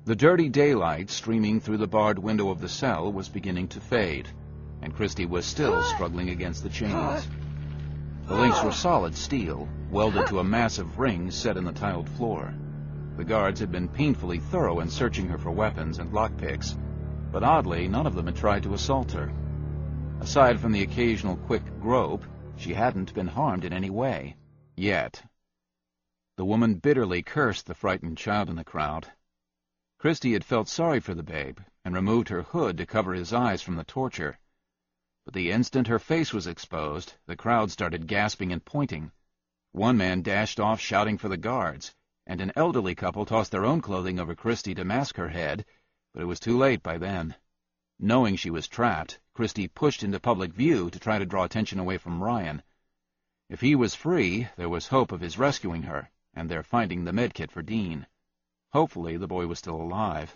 The dirty daylight streaming through the barred window of the cell was beginning to fade, and Christie was still struggling against the chains. The links were solid steel, welded to a massive ring set in the tiled floor. The guards had been painfully thorough in searching her for weapons and lockpicks, but oddly, none of them had tried to assault her. Aside from the occasional quick grope, she hadn't been harmed in any way. Yet. The woman bitterly cursed the frightened child in the crowd. Christie had felt sorry for the babe and removed her hood to cover his eyes from the torture. But the instant her face was exposed, the crowd started gasping and pointing. One man dashed off shouting for the guards, and an elderly couple tossed their own clothing over Christie to mask her head, but it was too late by then. Knowing she was trapped, Christie pushed into public view to try to draw attention away from Ryan. If he was free, there was hope of his rescuing her, and their finding the medkit for Dean. Hopefully the boy was still alive.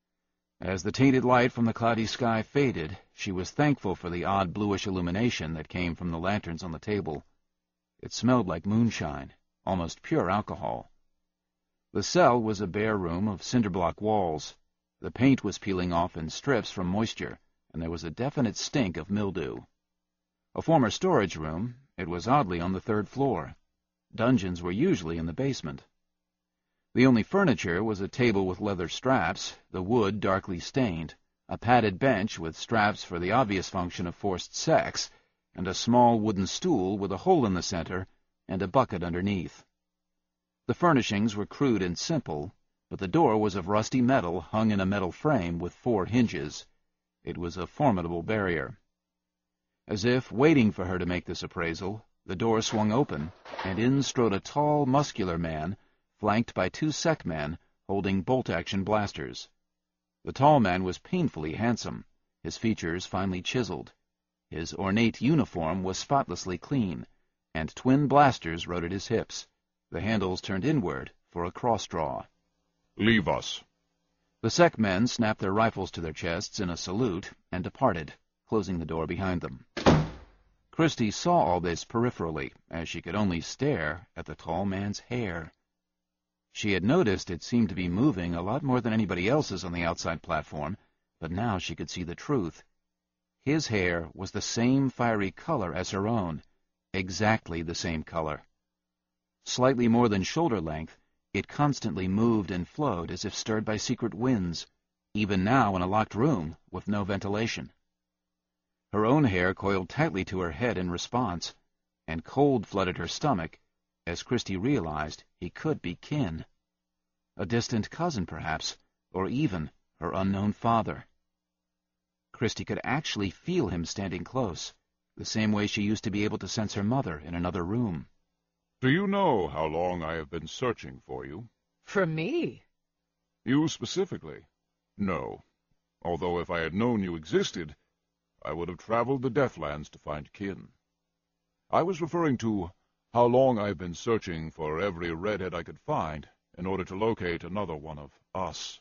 As the tainted light from the cloudy sky faded, she was thankful for the odd bluish illumination that came from the lanterns on the table. It smelled like moonshine, almost pure alcohol. The cell was a bare room of cinder-block walls. The paint was peeling off in strips from moisture, and there was a definite stink of mildew. A former storage room, it was oddly on the third floor. Dungeons were usually in the basement. The only furniture was a table with leather straps, the wood darkly stained, a padded bench with straps for the obvious function of forced sex, and a small wooden stool with a hole in the center and a bucket underneath. The furnishings were crude and simple, but the door was of rusty metal hung in a metal frame with 4 hinges. It was a formidable barrier. As if waiting for her to make this appraisal, the door swung open, and in strode a tall, muscular man, flanked by 2 sec men holding bolt-action blasters. The tall man was painfully handsome, his features finely chiseled. His ornate uniform was spotlessly clean, and twin blasters rode at his hips, the handles turned inward for a cross-draw. "Leave us." The sec men snapped their rifles to their chests in a salute and departed, closing the door behind them. Christie saw all this peripherally, as she could only stare at the tall man's hair. She had noticed it seemed to be moving a lot more than anybody else's on the outside platform, but now she could see the truth. His hair was the same fiery color as her own, exactly the same color. Slightly more than shoulder length, it constantly moved and flowed as if stirred by secret winds, even now in a locked room with no ventilation. Her own hair coiled tightly to her head in response, and cold flooded her stomach as Christie realized he could be kin. A distant cousin, perhaps, or even her unknown father. Christie could actually feel him standing close, the same way she used to be able to sense her mother in another room. "Do you know how long I have been searching for you?" For me? "You specifically?" "No. Although if I had known you existed, I would have traveled the Deathlands to find kin. I was referring to how long I have been searching for every redhead I could find in order to locate another one of us."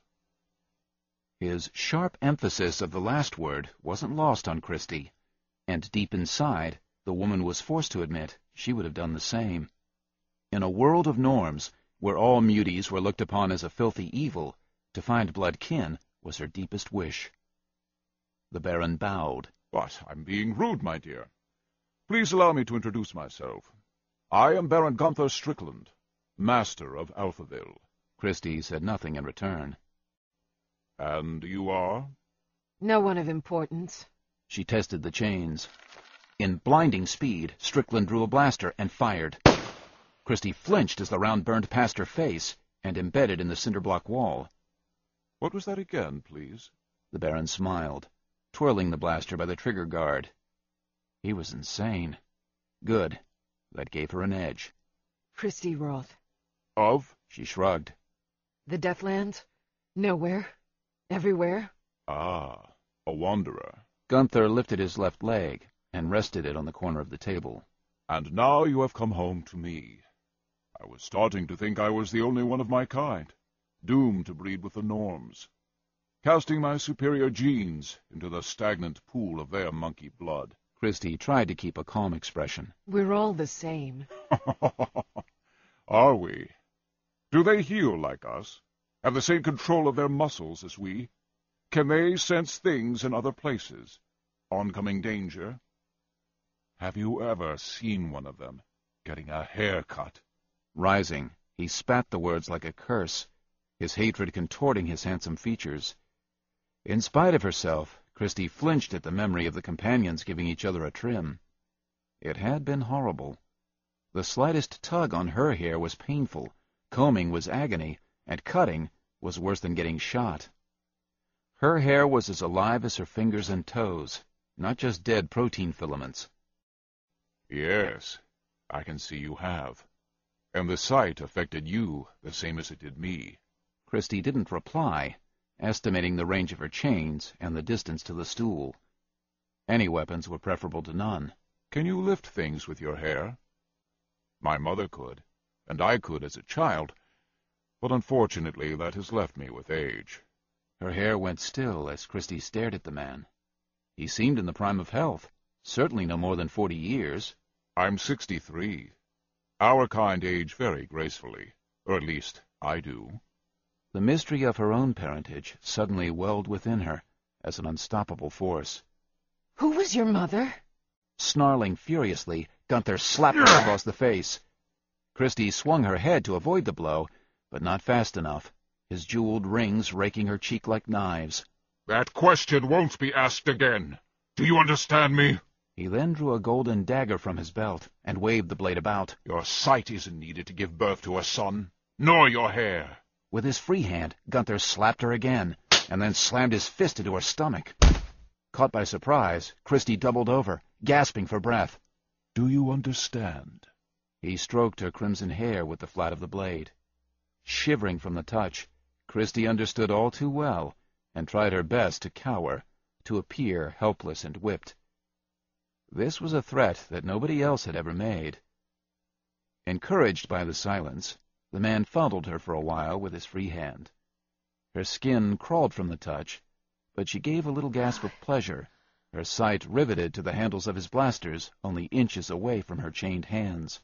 His sharp emphasis of the last word wasn't lost on Christie, and deep inside, the woman was forced to admit she would have done the same. In a world of norms, where all muties were looked upon as a filthy evil, to find blood kin was her deepest wish. The Baron bowed. "But I'm being rude, my dear. Please allow me to introduce myself. I am Baron Gunther Strickland, Master of Alphaville." Christie said nothing in return. "And you are?" No one of importance. She tested the chains. In blinding speed, Strickland drew a blaster and fired. Christie flinched as the round burned past her face and embedded in the cinder-block wall. "What was that again, please?" The Baron smiled, twirling the blaster by the trigger guard. He was insane. Good. That gave her an edge. Christie Roth. "Of?" She shrugged. The Deathlands? Nowhere? Everywhere? "Ah, a wanderer." Gunther lifted his left leg and rested it on the corner of the table. "And now you have come home to me. I was starting to think I was the only one of my kind, doomed to breed with the norms, casting my superior genes into the stagnant pool of their monkey blood." Christie tried to keep a calm expression. We're all the same. "Are we? Do they heal like us? have the same control of their muscles as we? Can they sense things in other places? Oncoming danger? Have you ever seen one of them getting a haircut? Rising, he spat the words like a curse, his hatred contorting his handsome features. In spite of herself, Christie flinched at the memory of the companions giving each other a trim. It had been horrible. The slightest tug on her hair was painful, combing was agony, and cutting was worse than getting shot. Her hair was as alive as her fingers and toes, not just dead protein filaments. Yes, I can see you have. And the sight affected you the same as it did me. Christie didn't reply, estimating the range of her chains and the distance to the stool. Any weapons were preferable to none. Can you lift things with your hair? My mother could, and I could as a child, but unfortunately that has left me with age. Her hair went still as Christie stared at the man. He seemed in the prime of health, certainly no more than 40 years. I'm 63. Our kind age very gracefully, or at least I do. The mystery of her own parentage suddenly welled within her as an unstoppable force. Who was your mother? Snarling furiously, Gunther slapped her across the face. Christie swung her head to avoid the blow, but not fast enough, his jeweled rings raking her cheek like knives. That question won't be asked again. Do you understand me? He then drew a golden dagger from his belt and waved the blade about. Your sight isn't needed to give birth to a son, nor your hair. With his free hand, Gunther slapped her again, and then slammed his fist into her stomach. Caught by surprise, Christie doubled over, gasping for breath. Do you understand? He stroked her crimson hair with the flat of the blade. Shivering from the touch, Christie understood all too well, and tried her best to cower, to appear helpless and whipped. This was a threat that nobody else had ever made. Encouraged by the silence, the man fondled her for a while with his free hand. Her skin crawled from the touch, but she gave a little gasp of pleasure, her sight riveted to the handles of his blasters only inches away from her chained hands.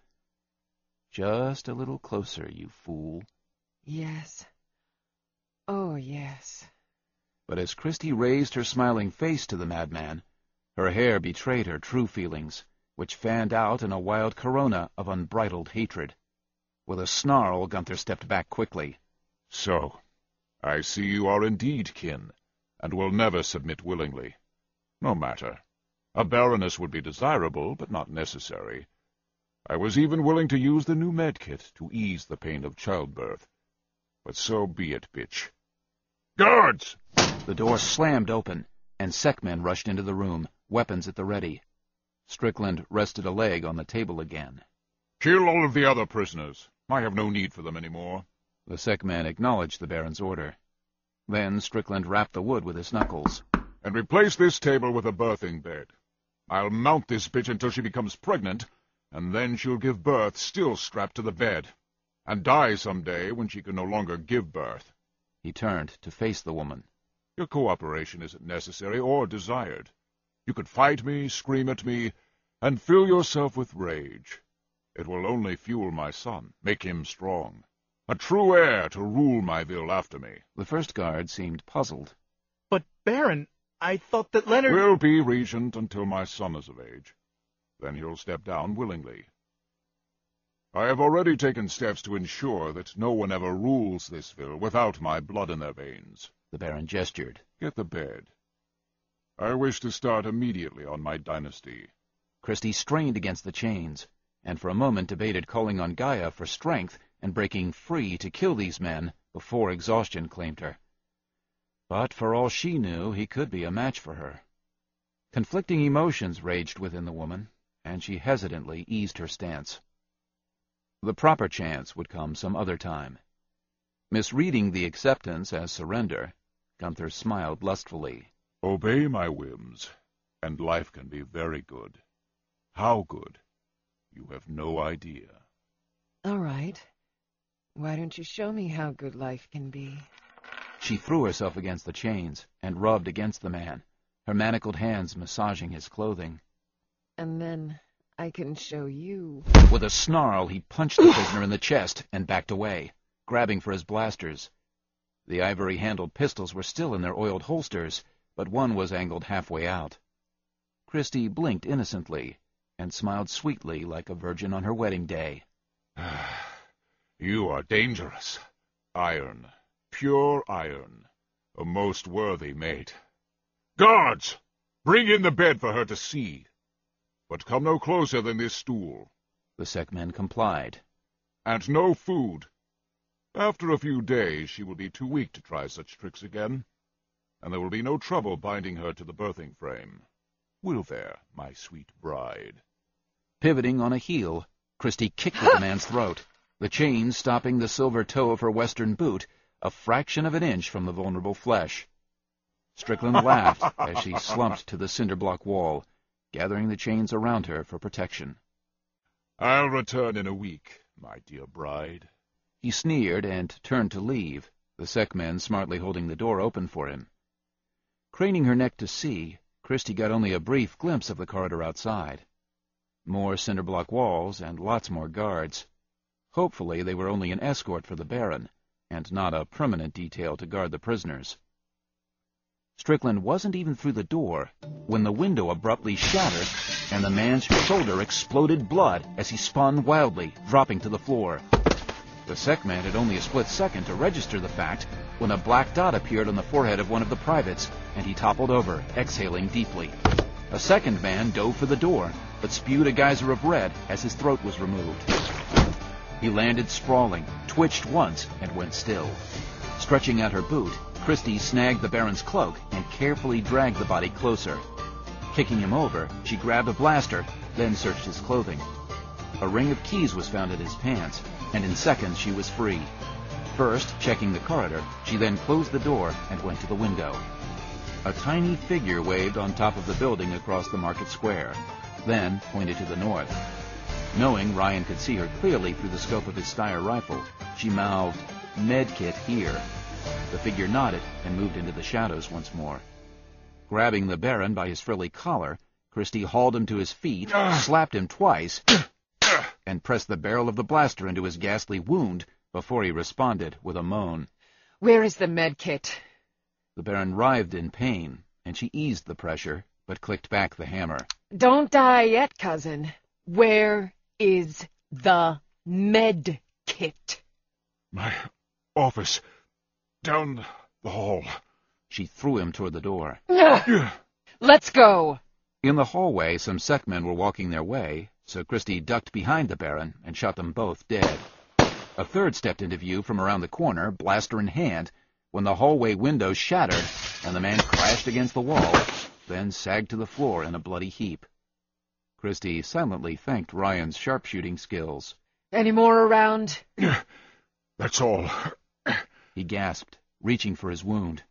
Just a little closer, you fool. Yes. Oh, yes. But as Christie raised her smiling face to the madman, her hair betrayed her true feelings, which fanned out in a wild corona of unbridled hatred. With a snarl, Gunther stepped back quickly. So, I see you are indeed kin, and will never submit willingly. No matter. A baroness would be desirable, but not necessary. I was even willing to use the new medkit to ease the pain of childbirth. But so be it, bitch. Guards! The door slammed open, and Seckmen rushed into the room, weapons at the ready. Strickland rested a leg on the table again. Kill all of the other prisoners. I have no need for them any more. The Seckman acknowledged the Baron's order. Then Strickland rapped the wood with his knuckles. And replace this table with a birthing bed. I'll mount this bitch until she becomes pregnant, and then she'll give birth still strapped to the bed, and die someday when she can no longer give birth. He turned to face the woman. Your cooperation isn't necessary or desired. You could fight me, scream at me, and fill yourself with rage. It will only fuel my son, make him strong, a true heir to rule my ville after me. The first guard seemed puzzled. But, Baron, I thought that Leonard— Will be regent until my son is of age. Then he'll step down willingly. I have already taken steps to ensure that no one ever rules this ville without my blood in their veins. The Baron gestured. Get the bed. I wish to start immediately on my dynasty. Christie strained against the chains, and for a moment debated calling on Gaia for strength and breaking free to kill these men before exhaustion claimed her. But for all she knew, he could be a match for her. Conflicting emotions raged within the woman, and she hesitantly eased her stance. The proper chance would come some other time. Misreading the acceptance as surrender, Gunther smiled lustfully. Obey my whims, and life can be very good. How good? You have no idea. All right. Why don't you show me how good life can be? She threw herself against the chains and rubbed against the man, her manacled hands massaging his clothing. And then I can show you. With a snarl, he punched the prisoner in the chest and backed away, grabbing for his blasters. The ivory-handled pistols were still in their oiled holsters, but one was angled halfway out. Christie blinked innocently and smiled sweetly like a virgin on her wedding day. You are dangerous. Iron. Pure iron. A most worthy mate. Guards! Bring in the bed for her to see. But come no closer than this stool. The Sekmen complied. And no food. After a few days she will be too weak to try such tricks again, and there will be no trouble binding her to the birthing frame. Will there, my sweet bride? Pivoting on a heel, Christie kicked at the man's throat, the chain stopping the silver toe of her western boot a fraction of an inch from the vulnerable flesh. Strickland laughed as she slumped to the cinder-block wall, gathering the chains around her for protection. I'll return in a week, my dear bride. He sneered and turned to leave, the Sekmen smartly holding the door open for him. Craning her neck to see, Christie got only a brief glimpse of the corridor outside. More cinder-block walls and lots more guards. Hopefully they were only an escort for the Baron, and not a permanent detail to guard the prisoners. Strickland wasn't even through the door when the window abruptly shattered and the man's shoulder exploded blood as he spun wildly, dropping to the floor. The Sekmen had only a split second to register the fact when a black dot appeared on the forehead of one of the privates, and he toppled over, exhaling deeply. A second man dove for the door, but spewed a geyser of red as his throat was removed. He landed sprawling, twitched once, and went still. Stretching out her boot, Christie snagged the Baron's cloak and carefully dragged the body closer. Kicking him over, she grabbed a blaster, then searched his clothing. A ring of keys was found in his pants, and in seconds she was free. First, checking the corridor, she then closed the door and went to the window. A tiny figure waved on top of the building across the market square, then pointed to the north. Knowing Ryan could see her clearly through the scope of his Steyr rifle, she mouthed, "Medkit here." The figure nodded and moved into the shadows once more. Grabbing the Baron by his frilly collar, Christie hauled him to his feet, slapped him twice, and pressed the barrel of the blaster into his ghastly wound before he responded with a moan. Where is the medkit? The Baron writhed in pain, and she eased the pressure, but clicked back the hammer. Don't die yet, cousin. Where is the medkit? My office. Down the hall. She threw him toward the door. Let's go. In the hallway, some Sekmen were walking their way, so Christie ducked behind the Baron and shot them both dead. A third stepped into view from around the corner, blaster in hand, when the hallway window shattered and the man crashed against the wall, then sagged to the floor in a bloody heap. Christie silently thanked Ryan's sharpshooting skills. Any more around? That's all. He gasped, reaching for his wound.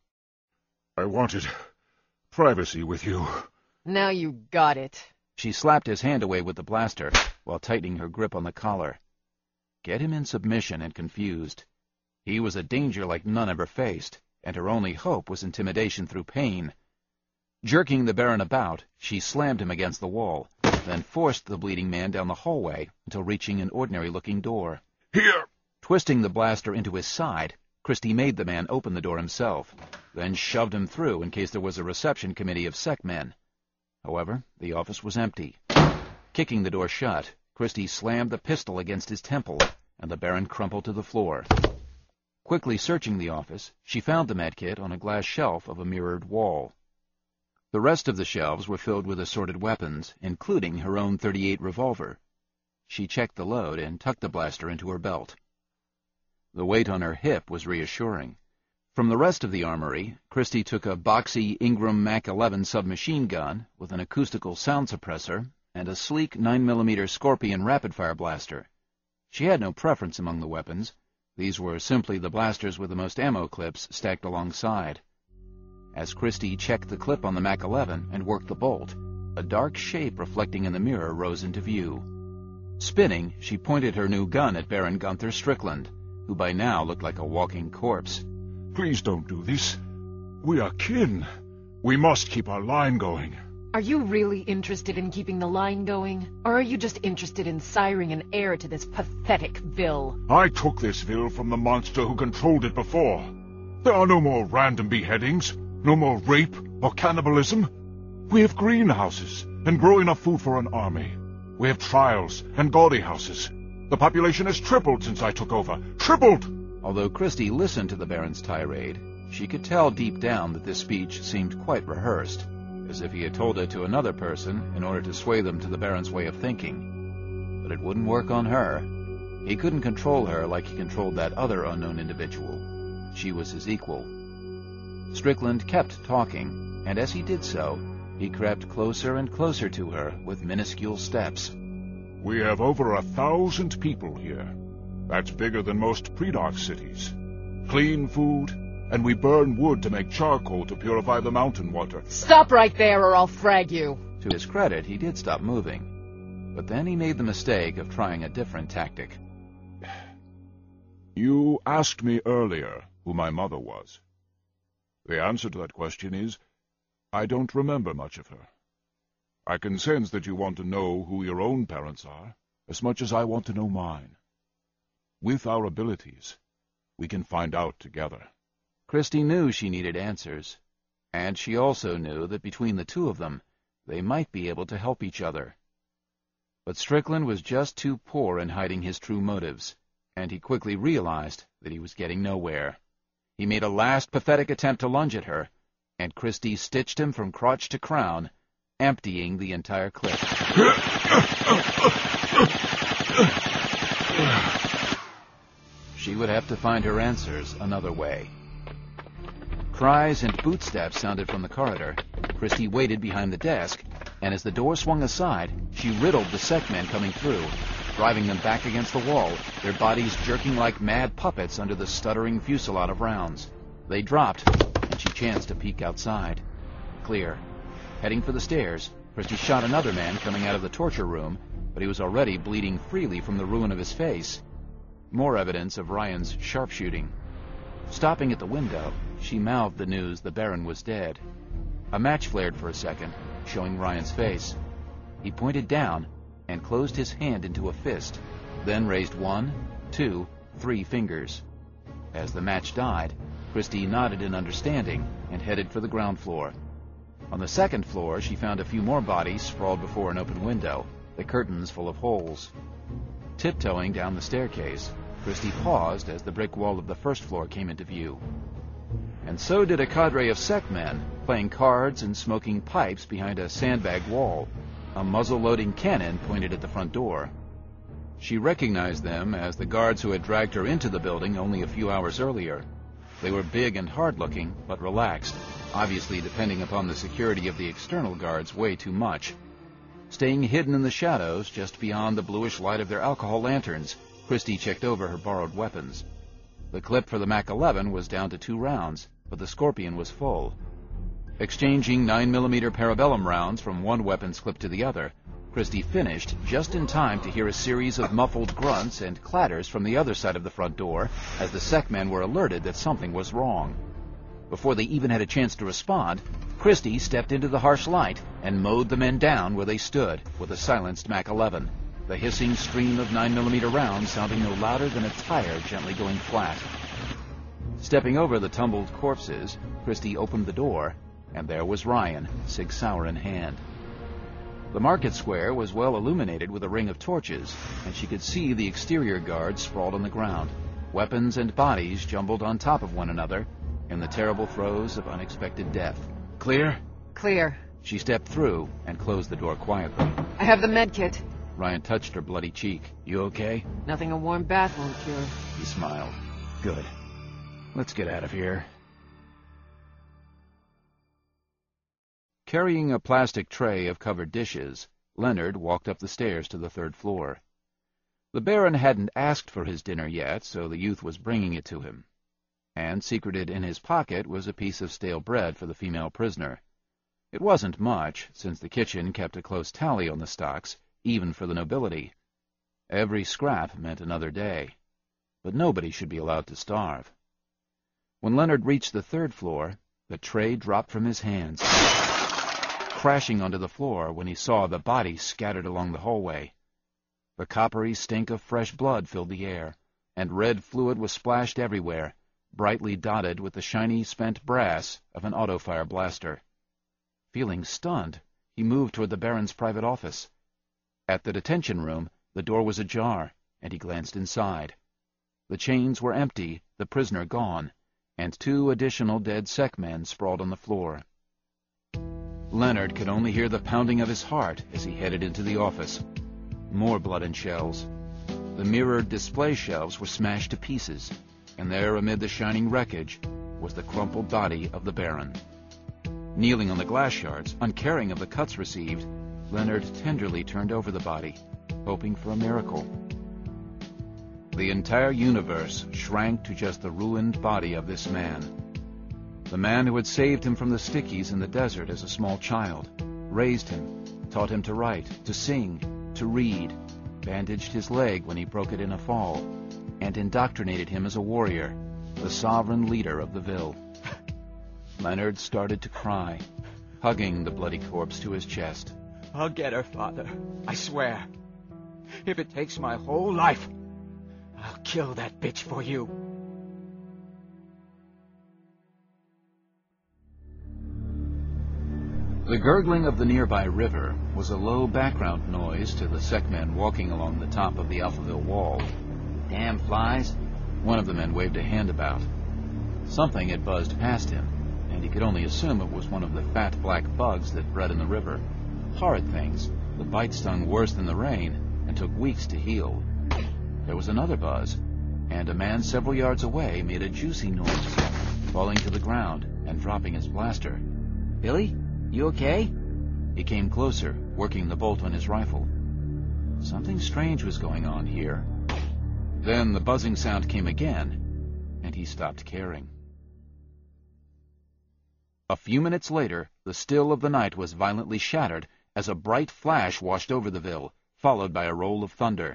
I wanted privacy with you. Now you got it. She slapped his hand away with the blaster, while tightening her grip on the collar. Get him in submission and confused. He was a danger like none ever faced, and her only hope was intimidation through pain. Jerking the Baron about, she slammed him against the wall, then forced the bleeding man down the hallway until reaching an ordinary-looking door. Here! Twisting the blaster into his side, Christie made the man open the door himself, then shoved him through in case there was a reception committee of Sekmen. However, the office was empty. Kicking the door shut, Christie slammed the pistol against his temple, and the Baron crumpled to the floor. Quickly searching the office, she found the medkit on a glass shelf of a mirrored wall. The rest of the shelves were filled with assorted weapons, including her own .38 revolver. She checked the load and tucked the blaster into her belt. The weight on her hip was reassuring. From the rest of the armory, Christie took a boxy Ingram Mac 11 submachine gun with an acoustical sound suppressor and a sleek 9mm Scorpion rapid-fire blaster. She had no preference among the weapons. These were simply the blasters with the most ammo clips stacked alongside. As Christie checked the clip on the Mac 11 and worked the bolt, a dark shape reflecting in the mirror rose into view. Spinning, she pointed her new gun at Baron Gunther Strickland, who by now looked like a walking corpse. Please don't do this. We are kin. We must keep our line going. Are you really interested in keeping the line going? Or are you just interested in siring an heir to this pathetic vil? I took this vil from the monster who controlled it before. There are no more random beheadings, no more rape or cannibalism. We have greenhouses and grow enough food for an army. We have trials and gaudy houses. The population has tripled since I took over. Tripled! Although Christie listened to the Baron's tirade, she could tell deep down that this speech seemed quite rehearsed, as if he had told it to another person in order to sway them to the Baron's way of thinking. But it wouldn't work on her. He couldn't control her like he controlled that other unknown individual. She was his equal. Strickland kept talking, and as he did so, he crept closer and closer to her with minuscule steps. We have over 1,000 people here. That's bigger than most Predark cities. Clean food, and we burn wood to make charcoal to purify the mountain water. Stop right there or I'll frag you. To his credit, he did stop moving. But then he made the mistake of trying a different tactic. You asked me earlier who my mother was. The answer to that question is, I don't remember much of her. I can sense that you want to know who your own parents are, as much as I want to know mine. With our abilities, we can find out together. Christie knew she needed answers, and she also knew that between the two of them, they might be able to help each other. But Strickland was just too poor in hiding his true motives, and he quickly realized that he was getting nowhere. He made a last pathetic attempt to lunge at her, and Christie stitched him from crotch to crown, emptying the entire clip. She would have to find her answers another way. Cries and bootsteps sounded from the corridor. Christie waited behind the desk, and as the door swung aside, she riddled the Sekmen coming through, driving them back against the wall, their bodies jerking like mad puppets under the stuttering fusillade of rounds. They dropped, and she chanced to peek outside. Clear. Heading for the stairs, Christie shot another man coming out of the torture room, but he was already bleeding freely from the ruin of his face. More evidence of Ryan's sharpshooting. Stopping at the window, she mouthed the news the Baron was dead. A match flared for a second, showing Ryan's face. He pointed down and closed his hand into a fist, then raised 1, 2, 3 fingers. As the match died, Christie nodded in understanding and headed for the ground floor. On the second floor, she found a few more bodies sprawled before an open window, the curtains full of holes. Tiptoeing down the staircase, Christie paused as the brick wall of the first floor came into view. And so did a cadre of Sekmen, playing cards and smoking pipes behind a sandbag wall. A muzzle-loading cannon pointed at the front door. She recognized them as the guards who had dragged her into the building only a few hours earlier. They were big and hard-looking, but relaxed, obviously depending upon the security of the external guards way too much. Staying hidden in the shadows just beyond the bluish light of their alcohol lanterns, Christie checked over her borrowed weapons. The clip for the Mac-11 was down to 2 rounds, but the Scorpion was full. Exchanging 9mm parabellum rounds from one weapons clip to the other, Christie finished just in time to hear a series of muffled grunts and clatters from the other side of the front door as the Sekmen were alerted that something was wrong. Before they even had a chance to respond, Christie stepped into the harsh light and mowed the men down where they stood with a silenced Mac-11, the hissing stream of 9mm rounds sounding no louder than a tire gently going flat. Stepping over the tumbled corpses, Christie opened the door, and there was Ryan, Sig Sauer in hand. The market square was well illuminated with a ring of torches, and she could see the exterior guards sprawled on the ground, weapons and bodies jumbled on top of one another, in the terrible throes of unexpected death. Clear? Clear. She stepped through and closed the door quietly. I have the med kit. Ryan touched her bloody cheek. You okay? Nothing a warm bath won't cure. He smiled. Good. Let's get out of here. Carrying a plastic tray of covered dishes, Leonard walked up the stairs to the 3rd floor. The Baron hadn't asked for his dinner yet, so the youth was bringing it to him. And secreted in his pocket was a piece of stale bread for the female prisoner. It wasn't much, since the kitchen kept a close tally on the stocks, even for the nobility. Every scrap meant another day. But nobody should be allowed to starve. When Leonard reached the 3rd floor, the tray dropped from his hands, crashing onto the floor when he saw the bodies scattered along the hallway. The coppery stink of fresh blood filled the air, and red fluid was splashed everywhere, brightly dotted with the shiny spent brass of an auto-fire blaster. Feeling stunned, he moved toward the Baron's private office. At the detention room, the door was ajar, and he glanced inside. The chains were empty, the prisoner gone, and 2 additional dead SecMen sprawled on the floor. Leonard could only hear the pounding of his heart as he headed into the office. More blood and shells. The mirrored display shelves were smashed to pieces, and there, amid the shining wreckage, was the crumpled body of the Baron. Kneeling on the glass shards, uncaring of the cuts received, Leonard tenderly turned over the body, hoping for a miracle. The entire universe shrank to just the ruined body of this man. The man who had saved him from the Stickies in the desert as a small child, raised him, taught him to write, to sing, to read, bandaged his leg when he broke it in a fall, and indoctrinated him as a warrior, the sovereign leader of the Ville. Leonard started to cry, hugging the bloody corpse to his chest. I'll get her, Father. I swear. If it takes my whole life, I'll kill that bitch for you. The gurgling of the nearby river was a low background noise to the SecMen walking along the top of the Alphaville wall. Damn flies! One of the men waved a hand about. Something had buzzed past him, and he could only assume it was one of the fat black bugs that bred in the river. Horrid things. The bite stung worse than the rain, and took weeks to heal. There was another buzz, and a man several yards away made a juicy noise, falling to the ground and dropping his blaster. "Billy, you okay?" He came closer, working the bolt on his rifle. Something strange was going on here. Then the buzzing sound came again, and he stopped caring. A few minutes later, the still of the night was violently shattered as a bright flash washed over the Ville, followed by a roll of thunder.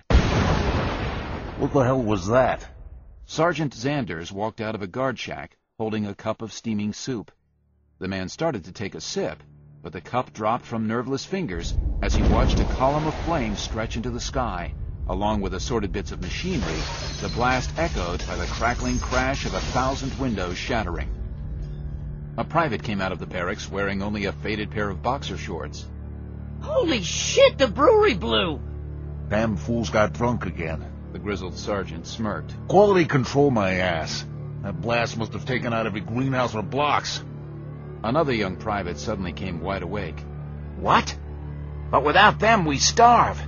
What the hell was that? Sergeant Zanders walked out of a guard shack, holding a cup of steaming soup. The man started to take a sip, but the cup dropped from nerveless fingers as he watched a column of flame stretch into the sky. Along with assorted bits of machinery, the blast echoed by the crackling crash of 1,000 windows shattering. A private came out of the barracks wearing only a faded pair of boxer shorts. Holy shit, the brewery blew! Damn fools got drunk again. The grizzled sergeant smirked. Quality control, my ass. That blast must have taken out every greenhouse for blocks. Another young private suddenly came wide awake. What? But without them, we starve.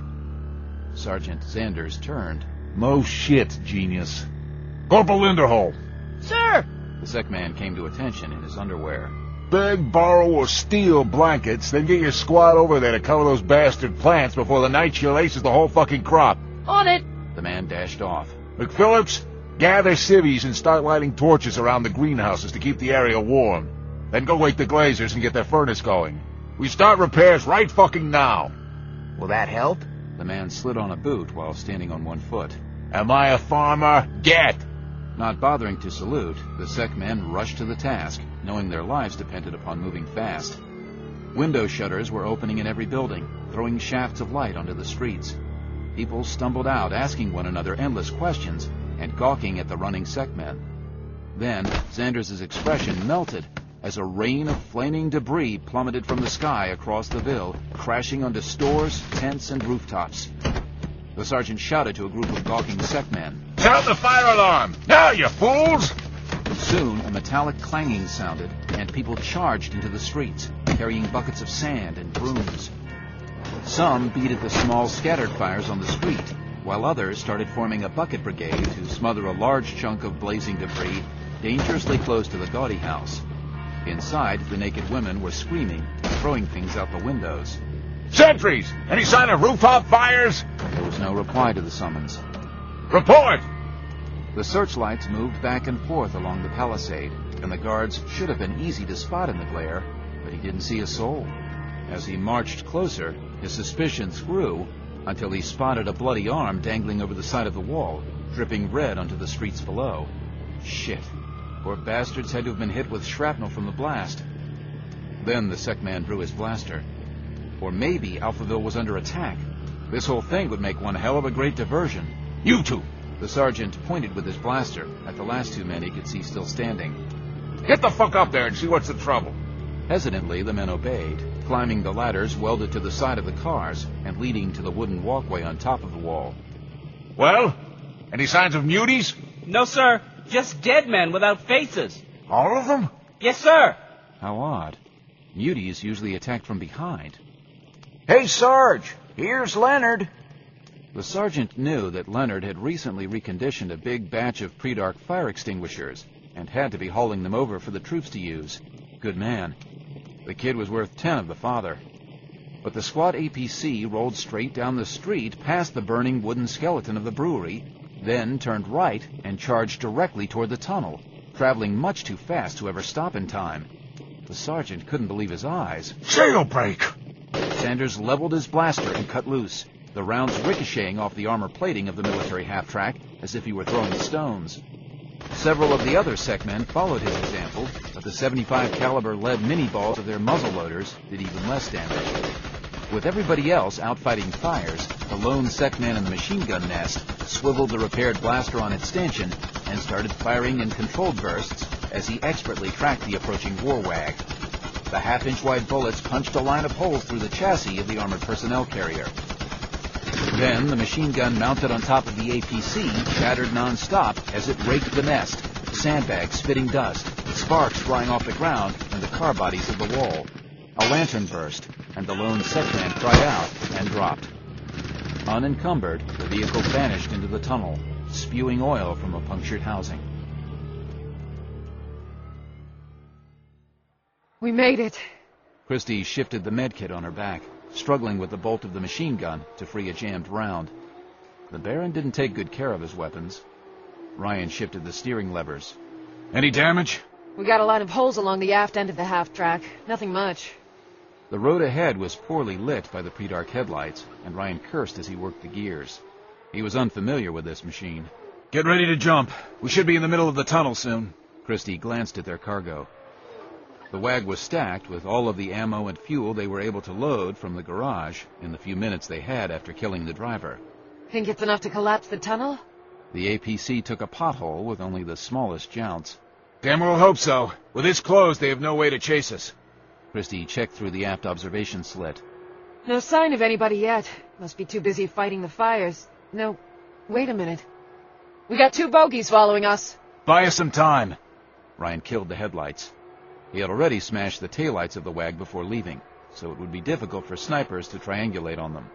Sergeant Zanders turned. No shit, genius. Corporal Linderholm. Sir! The SecMan came to attention in his underwear. Beg, borrow, or steal blankets, then get your squad over there to cover those bastard plants before the night chill aces the whole fucking crop. On it! The man dashed off. McPhillips, gather civvies and start lighting torches around the greenhouses to keep the area warm. Then go wake the Glazers and get their furnace going. We start repairs right fucking now. Will that help? The man slid on a boot while standing on one foot. Am I a farmer? Get! Not bothering to salute, the SecMen rushed to the task, knowing their lives depended upon moving fast. Window shutters were opening in every building, throwing shafts of light onto the streets. People stumbled out, asking one another endless questions and gawking at the running SecMen. Then Zanders' expression melted as a rain of flaming debris plummeted from the sky across the Ville, crashing onto stores, tents, and rooftops. The sergeant shouted to a group of gawking SecMen. Sound the fire alarm! Now, you fools! Soon, a metallic clanging sounded, and people charged into the streets, carrying buckets of sand and brooms. Some beat at the small scattered fires on the street, while others started forming a bucket brigade to smother a large chunk of blazing debris dangerously close to the gaudy house. Inside, the naked women were screaming, throwing things out the windows. Sentries! Any sign of rooftop fires? There was no reply to the summons. Report! The searchlights moved back and forth along the palisade, and the guards should have been easy to spot in the glare, but he didn't see a soul. As he marched closer, his suspicions grew until he spotted a bloody arm dangling over the side of the wall, dripping red onto the streets below. Shit. Poor bastards had to have been hit with shrapnel from the blast. Then the SecMan drew his blaster. Or maybe Alphaville was under attack. This whole thing would make one hell of a great diversion. You two, The sergeant pointed with his blaster at the last two men he could see still standing. Get the fuck up there and see what's the trouble. Hesitantly, the men obeyed, climbing the ladders welded to the side of the cars and leading to the wooden walkway on top of the wall. Well? Any signs of muties? No, sir. Just dead men without faces. All of them? Yes, sir. How odd. Muties usually attack from behind. Hey, Sarge, here's Leonard. The sergeant knew that Leonard had recently reconditioned a big batch of pre-dark fire extinguishers and had to be hauling them over for the troops to use. Good man. The kid was worth 10 of the father. But the squad APC rolled straight down the street past the burning wooden skeleton of the brewery, then turned right and charged directly toward the tunnel, traveling much too fast to ever stop in time. The sergeant couldn't believe his eyes. Jailbreak! Sanders leveled his blaster and cut loose, the rounds ricocheting off the armor plating of the military half-track as if he were throwing stones. Several of the other SEC men followed his example, but the .75 caliber lead mini-balls of their muzzle loaders did even less damage. With everybody else out fighting fires, the lone SEC man in the machine gun nest swiveled the repaired blaster on its stanchion and started firing in controlled bursts as he expertly tracked the approaching war wag. The half-inch wide bullets punched a line of holes through the chassis of the armored personnel carrier. Then the machine gun mounted on top of the APC shattered non-stop as it raked the nest, sandbags spitting dust, sparks flying off the ground and the car bodies of the wall. A lantern burst, and the lone SEC man cried out and dropped. Unencumbered, the vehicle vanished into the tunnel, spewing oil from a punctured housing. We made it. Christie shifted the medkit on her back, struggling with the bolt of the machine gun to free a jammed round. The Baron didn't take good care of his weapons. Ryan shifted the steering levers. Any damage? We got a line of holes along the aft end of the half-track. Nothing much. The road ahead was poorly lit by the pre-dark headlights, and Ryan cursed as he worked the gears. He was unfamiliar with this machine. Get ready to jump. We should be in the middle of the tunnel soon. Christie glanced at their cargo. The wag was stacked with all of the ammo and fuel they were able to load from the garage in the few minutes they had after killing the driver. Think it's enough to collapse the tunnel? The APC took a pothole with only the smallest jounce. Damn well hope so. With this closed, they have no way to chase us. Christie checked through the aft observation slit. No sign of anybody yet. Must be too busy fighting the fires. No, wait a minute. We got 2 bogies following us. Buy us some time. Ryan killed the headlights. He had already smashed the taillights of the wag before leaving, so it would be difficult for snipers to triangulate on them.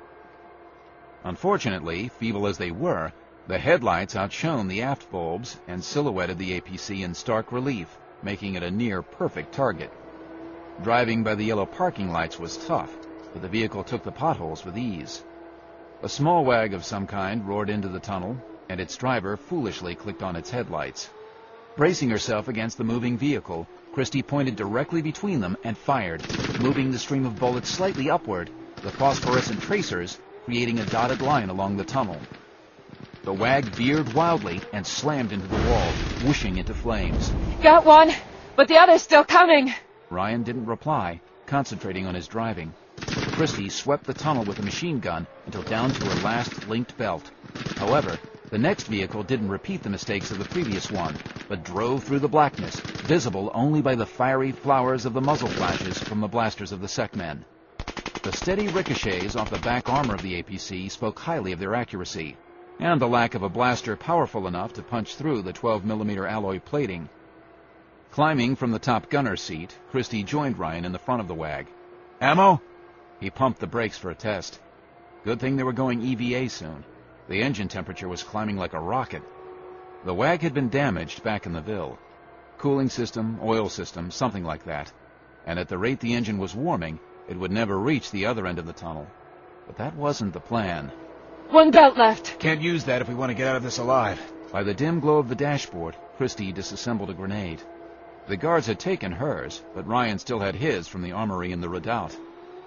Unfortunately, feeble as they were, the headlights outshone the aft bulbs and silhouetted the APC in stark relief, making it a near-perfect target. Driving by the yellow parking lights was tough, but the vehicle took the potholes with ease. A small wag of some kind roared into the tunnel, and its driver foolishly clicked on its headlights. Bracing herself against the moving vehicle, Christie pointed directly between them and fired, moving the stream of bullets slightly upward, the phosphorescent tracers creating a dotted line along the tunnel. The wag veered wildly and slammed into the wall, whooshing into flames. Got one, but the other's still coming. Ryan didn't reply, concentrating on his driving. Christie swept the tunnel with a machine gun until down to her last linked belt. However, the next vehicle didn't repeat the mistakes of the previous one, but drove through the blackness, visible only by the fiery flowers of the muzzle flashes from the blasters of the SEC men. The steady ricochets off the back armor of the APC spoke highly of their accuracy, and the lack of a blaster powerful enough to punch through the 12mm alloy plating. Climbing from the top gunner's seat, Christie joined Ryan in the front of the wag. Ammo? He pumped the brakes for a test. Good thing they were going EVA soon. The engine temperature was climbing like a rocket. The wag had been damaged back in the Ville. Cooling system, oil system, something like that. And at the rate the engine was warming, it would never reach the other end of the tunnel. But that wasn't the plan. 1 belt left. Can't use that if we want to get out of this alive. By the dim glow of the dashboard, Christie disassembled a grenade. The guards had taken hers, but Ryan still had his from the armory in the redoubt.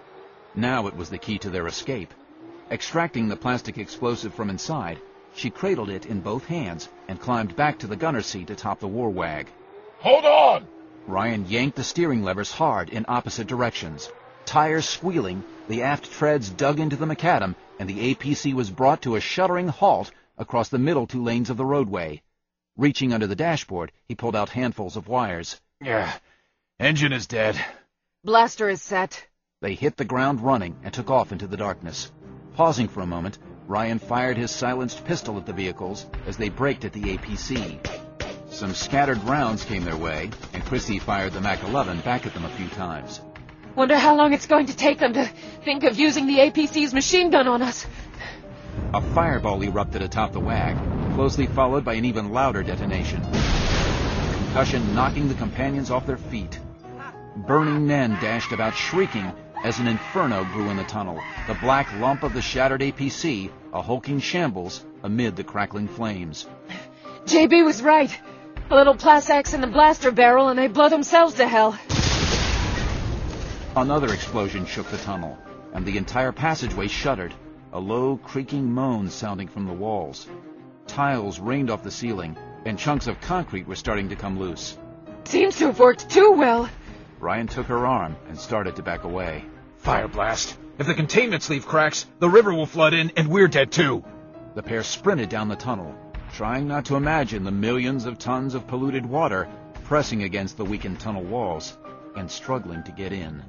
Now it was the key to their escape. Extracting the plastic explosive from inside, she cradled it in both hands and climbed back to the gunner's seat atop the war wag. Hold on! Ryan yanked the steering levers hard in opposite directions. Tires squealing, the aft treads dug into the macadam, and the APC was brought to a shuddering halt across the middle 2 lanes of the roadway. Reaching under the dashboard, he pulled out handfuls of wires. Yeah, engine is dead. Blaster is set. They hit the ground running and took off into the darkness. Pausing for a moment, Ryan fired his silenced pistol at the vehicles as they braked at the APC. Some scattered rounds came their way, and Christie fired the MAC-11 back at them a few times. Wonder how long it's going to take them to think of using the APC's machine gun on us. A fireball erupted atop the WAG, closely followed by an even louder detonation. Concussion knocking the companions off their feet. Burning men dashed about shrieking as an inferno grew in the tunnel, the black lump of the shattered APC, a hulking shambles amid the crackling flames. JB was right. A little Plasax in the blaster barrel and they blow themselves to hell. Another explosion shook the tunnel, and the entire passageway shuddered, a low, creaking moan sounding from the walls. Tiles rained off the ceiling, and chunks of concrete were starting to come loose. Seems to have worked too well. Ryan took her arm and started to back away. Fire blast. If the containment sleeve cracks, the river will flood in, and we're dead too. The pair sprinted down the tunnel, trying not to imagine the millions of tons of polluted water pressing against the weakened tunnel walls and struggling to get in.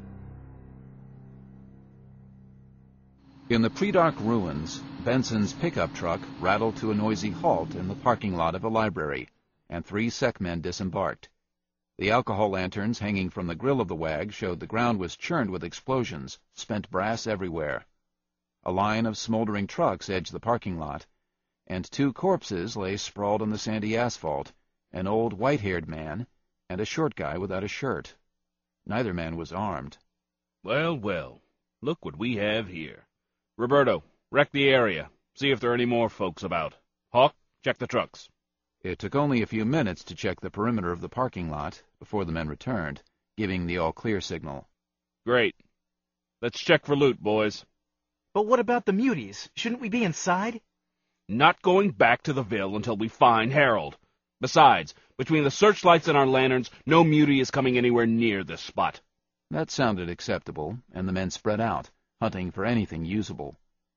In the pre-dark ruins, Benson's pickup truck rattled to a noisy halt in the parking lot of a library, and 3 SEC-men disembarked. The alcohol lanterns hanging from the grill of the WAG showed the ground was churned with explosions, spent brass everywhere. A line of smoldering trucks edged the parking lot, and 2 corpses lay sprawled on the sandy asphalt, an old white-haired man and a short guy without a shirt. Neither man was armed. Well, well, look what we have here. Roberto, wreck the area. See if there are any more folks about. Hawk, check the trucks. It took only a few minutes to check the perimeter of the parking lot before the men returned, giving the all-clear signal. Great. Let's check for loot, boys. But what about the muties? Shouldn't we be inside? Not going back to the Ville until we find Harold. Besides, between the searchlights and our lanterns, no mutie is coming anywhere near this spot. That sounded acceptable, and the men spread out, hunting for anything usable.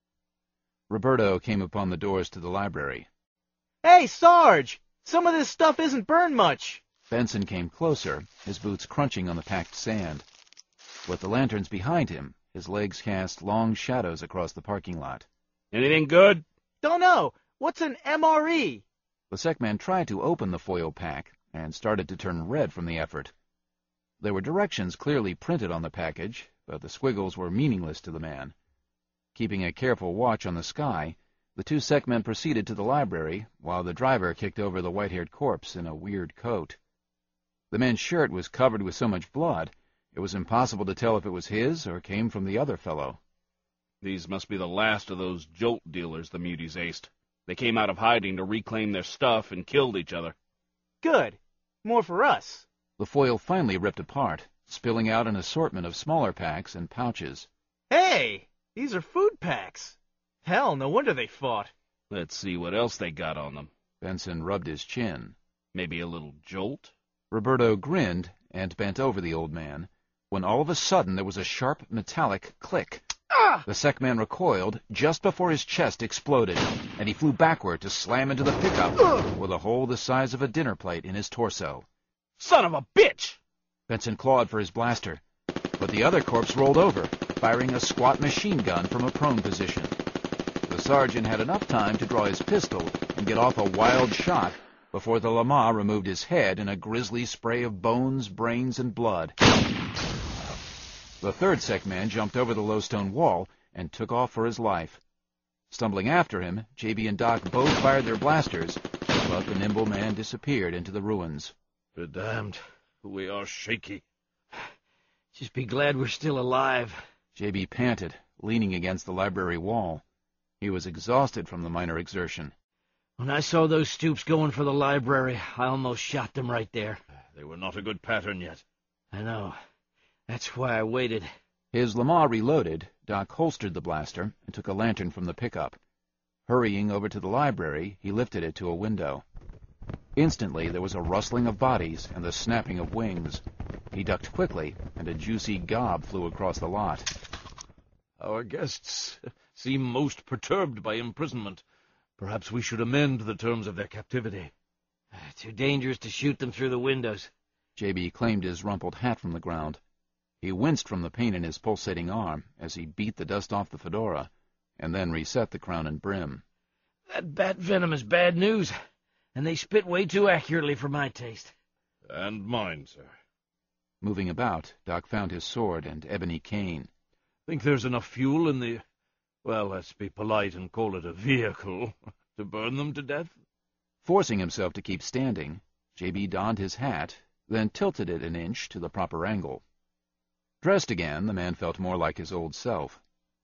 Roberto came upon the doors to the library. Hey, Sarge! Some of this stuff isn't burned much. Benson came closer, his boots crunching on the packed sand. With the lanterns behind him, his legs cast long shadows across the parking lot. Anything good? Don't know. What's an MRE? The SEC-man tried to open the foil pack and started to turn red from the effort. There were directions clearly printed on the package, but the squiggles were meaningless to the man. Keeping a careful watch on the sky, the 2 SEC-men proceeded to the library, while the driver kicked over the white-haired corpse in a weird coat. The man's shirt was covered with so much blood, it was impossible to tell if it was his or came from the other fellow. These must be the last of those jolt dealers the muties aced. They came out of hiding to reclaim their stuff and killed each other. Good. More for us. The foil finally ripped apart, spilling out an assortment of smaller packs and pouches. Hey! These are food packs. Hell, no wonder they fought. Let's see what else they got on them. Benson rubbed his chin. Maybe a little jolt? Roberto grinned and bent over the old man, when all of a sudden there was a sharp metallic click. The SEC-man recoiled just before his chest exploded, and he flew backward to slam into the pickup with a hole the size of a dinner plate in his torso. Son of a bitch! Benson clawed for his blaster, but the other corpse rolled over, firing a squat machine gun from a prone position. The sergeant had enough time to draw his pistol and get off a wild shot before the Lama removed his head in a grisly spray of bones, brains, and blood. The third SEC-man jumped over the low stone wall and took off for his life. Stumbling after him, JB and Doc both fired their blasters, but the nimble man disappeared into the ruins. Be damned. We are shaky. Just be glad we're still alive. JB panted, leaning against the library wall. He was exhausted from the minor exertion. When I saw those stoops going for the library, I almost shot them right there. They were not a good pattern yet. I know. That's why I waited. His Lama reloaded, Doc holstered the blaster and took a lantern from the pickup. Hurrying over to the library, he lifted it to a window. Instantly, there was a rustling of bodies and the snapping of wings. He ducked quickly, and a juicy gob flew across the lot. Our guests seem most perturbed by imprisonment. Perhaps we should amend the terms of their captivity. Too dangerous to shoot them through the windows. J.B. claimed his rumpled hat from the ground. He winced from the pain in his pulsating arm as he beat the dust off the fedora, and then reset the crown and brim. That bat venom is bad news, and they spit way too accurately for my taste. And mine, sir. Moving about, Doc found his sword and ebony cane. Think there's enough fuel in the... well, let's be polite and call it a vehicle, to burn them to death? Forcing himself to keep standing, J.B. donned his hat, then tilted it an inch to the proper angle. Dressed again, the man felt more like his old self.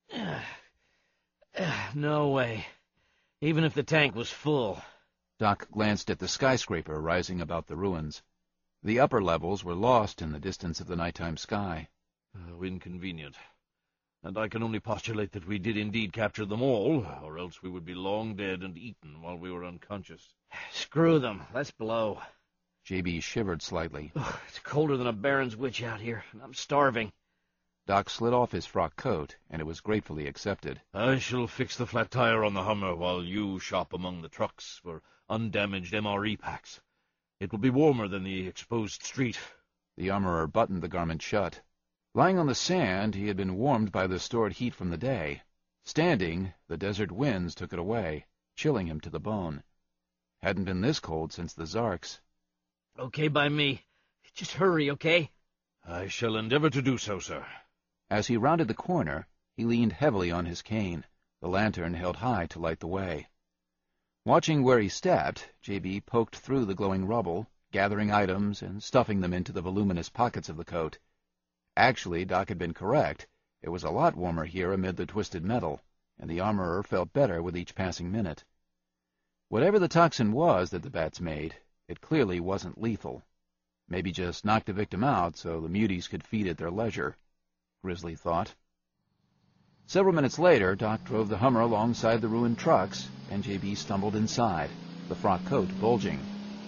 No way. Even if the tank was full. Doc glanced at the skyscraper rising about the ruins. The upper levels were lost in the distance of the nighttime sky. Inconvenient. And I can only postulate that we did indeed capture them all, or else we would be long dead and eaten while we were unconscious. Screw them. Let's blow. J.B. shivered slightly. It's colder than a Baron's witch out here, and I'm starving. Doc slid off his frock coat, and it was gratefully accepted. I shall fix the flat tire on the Hummer while you shop among the trucks for undamaged MRE packs. It will be warmer than the exposed street. The armorer buttoned the garment shut. Lying on the sand, he had been warmed by the stored heat from the day. Standing, the desert winds took it away, chilling him to the bone. Hadn't been this cold since the Zarks. Okay by me. Just hurry, okay? I shall endeavor to do so, sir. As he rounded the corner, he leaned heavily on his cane, the lantern held high to light the way. Watching where he stepped, J.B. poked through the glowing rubble, gathering items and stuffing them into the voluminous pockets of the coat. Actually, Doc had been correct. It was a lot warmer here amid the twisted metal, and the armorer felt better with each passing minute. Whatever the toxin was that the bats made, it clearly wasn't lethal. Maybe just knocked the victim out so the muties could feed at their leisure, Grizzly thought. Several minutes later, Doc drove the Hummer alongside the ruined trucks, and J.B. stumbled inside, the frock coat bulging.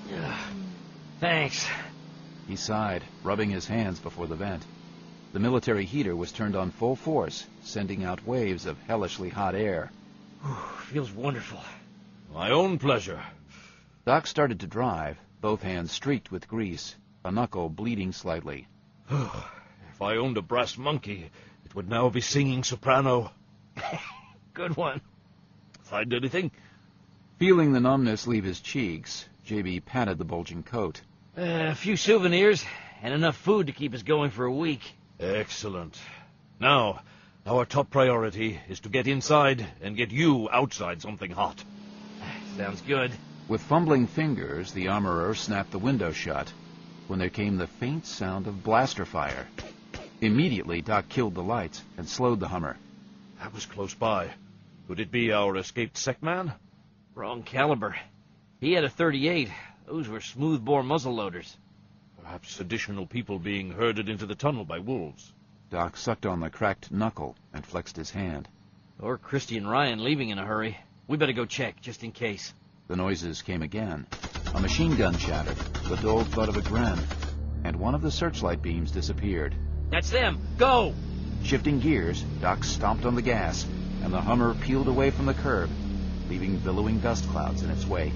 Thanks. He sighed, rubbing his hands before the vent. The military heater was turned on full force, sending out waves of hellishly hot air. Feels wonderful. My own pleasure. Doc started to drive, both hands streaked with grease, a knuckle bleeding slightly. If I owned a brass monkey, it would now be singing soprano. Good one. Find anything? Feeling the numbness leave his cheeks, J.B. patted the bulging coat. A few souvenirs, and enough food to keep us going for a week. Excellent. Now, our top priority is to get inside and get you outside something hot. Sounds good. With fumbling fingers, the armorer snapped the window shut, when there came the faint sound of blaster fire. Immediately, Doc killed the lights and slowed the Hummer. That was close by. Could it be our escaped Sekman? Wrong caliber. He had a .38. Those were smoothbore muzzle-loaders. Perhaps additional people being herded into the tunnel by wolves. Doc sucked on the cracked knuckle and flexed his hand. Or Christy and Ryan leaving in a hurry. We better go check, just in case. The noises came again. A machine gun shattered, the dull thud of a Gren, and one of the searchlight beams disappeared. That's them! Go! Shifting gears, Doc stomped on the gas, and the Hummer peeled away from the curb, leaving billowing dust clouds in its wake.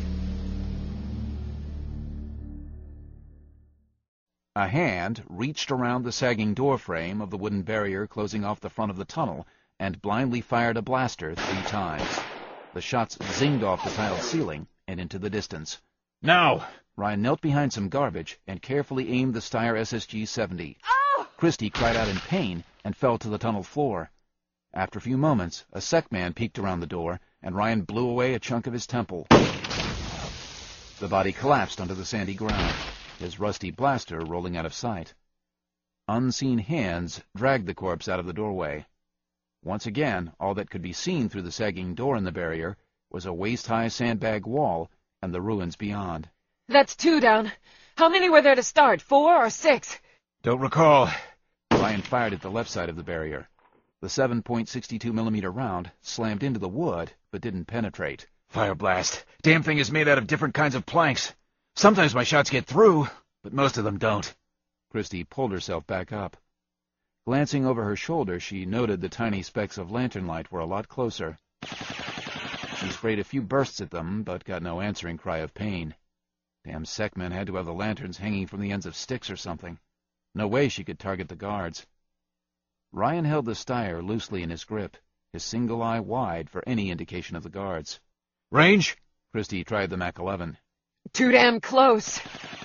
A hand reached around the sagging doorframe of the wooden barrier closing off the front of the tunnel and blindly fired a blaster 3 times. The shots zinged off the tiled ceiling and into the distance. Now! Ryan knelt behind some garbage and carefully aimed the Steyr SSG-70. Oh! Christy cried out in pain and fell to the tunnel floor. After a few moments, a Sekman peeked around the door, and Ryan blew away a chunk of his temple. The body collapsed onto the sandy ground, his rusty blaster rolling out of sight. Unseen hands dragged the corpse out of the doorway. Once again, all that could be seen through the sagging door in the barrier was a waist-high sandbag wall and the ruins beyond. That's 2 down. How many were there to start, 4 or 6? Don't recall. Ryan fired at the left side of the barrier. The 7.62mm round slammed into the wood, but didn't penetrate. Fire blast. Damn thing is made out of different kinds of planks. Sometimes my shots get through, but most of them don't. Christy pulled herself back up. Glancing over her shoulder, she noted the tiny specks of lantern light were a lot closer. She sprayed a few bursts at them, but got no answering cry of pain. Damn Sekmen had to have the lanterns hanging from the ends of sticks or something. No way she could target the guards. Ryan held the Steyr loosely in his grip, his single eye wide for any indication of the guards. Range? Christie tried the Mac-11. Too damn close.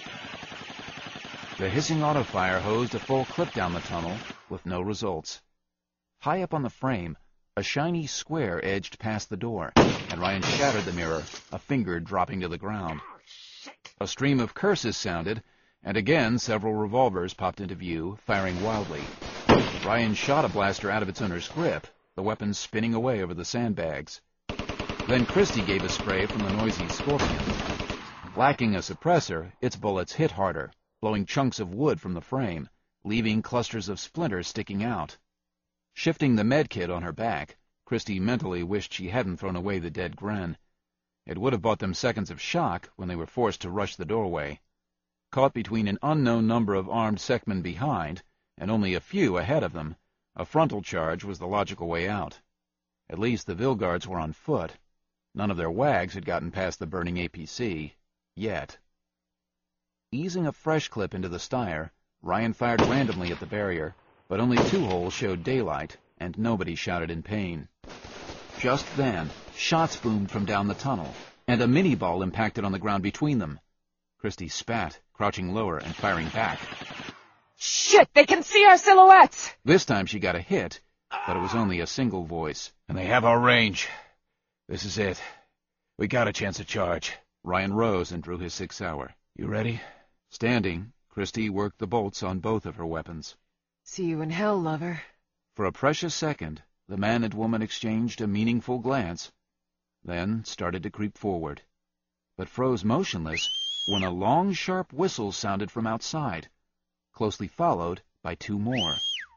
The hissing auto-fire hosed a full clip down the tunnel, with no results. High up on the frame, a shiny square edged past the door, and Ryan shattered the mirror, a finger dropping to the ground. A stream of curses sounded, and again several revolvers popped into view, firing wildly. Ryan shot a blaster out of its owner's grip, the weapon spinning away over the sandbags. Then Christie gave a spray from the noisy Scorpion. Lacking a suppressor, its bullets hit harder, blowing chunks of wood from the frame, leaving clusters of splinters sticking out. Shifting the medkit on her back, Christie mentally wished she hadn't thrown away the dead Gren. It would have bought them seconds of shock when they were forced to rush the doorway. Caught between an unknown number of armed Sekmen behind, and only a few ahead of them, a frontal charge was the logical way out. At least the Vilguards were on foot. None of their wags had gotten past the burning APC, yet. Easing a fresh clip into the Steyr, Ryan fired randomly at the barrier, but only 2 holes showed daylight, and nobody shouted in pain. Just then, shots boomed from down the tunnel, and a mini-ball impacted on the ground between them. Christie spat, crouching lower and firing back. Shit, they can see our silhouettes! This time she got a hit, but it was only a single voice. And they have our range. This is it. We got a chance to charge. Ryan rose and drew his 6-hour. You ready? Standing, Christie worked the bolts on both of her weapons. See you in hell, lover. For a precious second, the man and woman exchanged a meaningful glance, then started to creep forward, but froze motionless when a long, sharp whistle sounded from outside, closely followed by 2 more.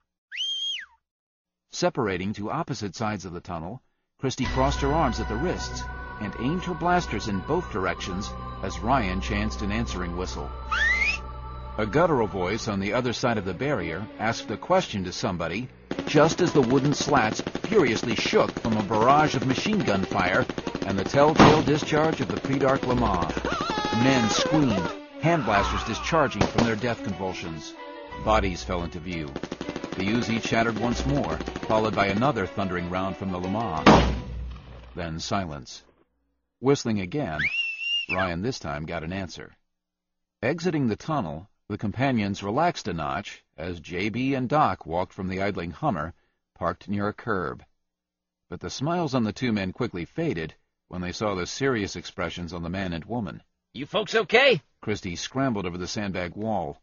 Separating to opposite sides of the tunnel, Christie crossed her arms at the wrists and aimed her blasters in both directions as Ryan chanced an answering whistle. A guttural voice on the other side of the barrier asked a question to somebody, just as the wooden slats furiously shook from a barrage of machine gun fire and the telltale discharge of the Predark Lamar. Men screamed, hand blasters discharging from their death convulsions. Bodies fell into view. The Uzi chattered once more, followed by another thundering round from the Lamar. Then silence. Whistling again, Ryan this time got an answer. Exiting the tunnel, the companions relaxed a notch as J.B. and Doc walked from the idling Hummer, parked near a curb. But the smiles on the 2 men quickly faded when they saw the serious expressions on the man and woman. You folks okay? Christie scrambled over the sandbag wall.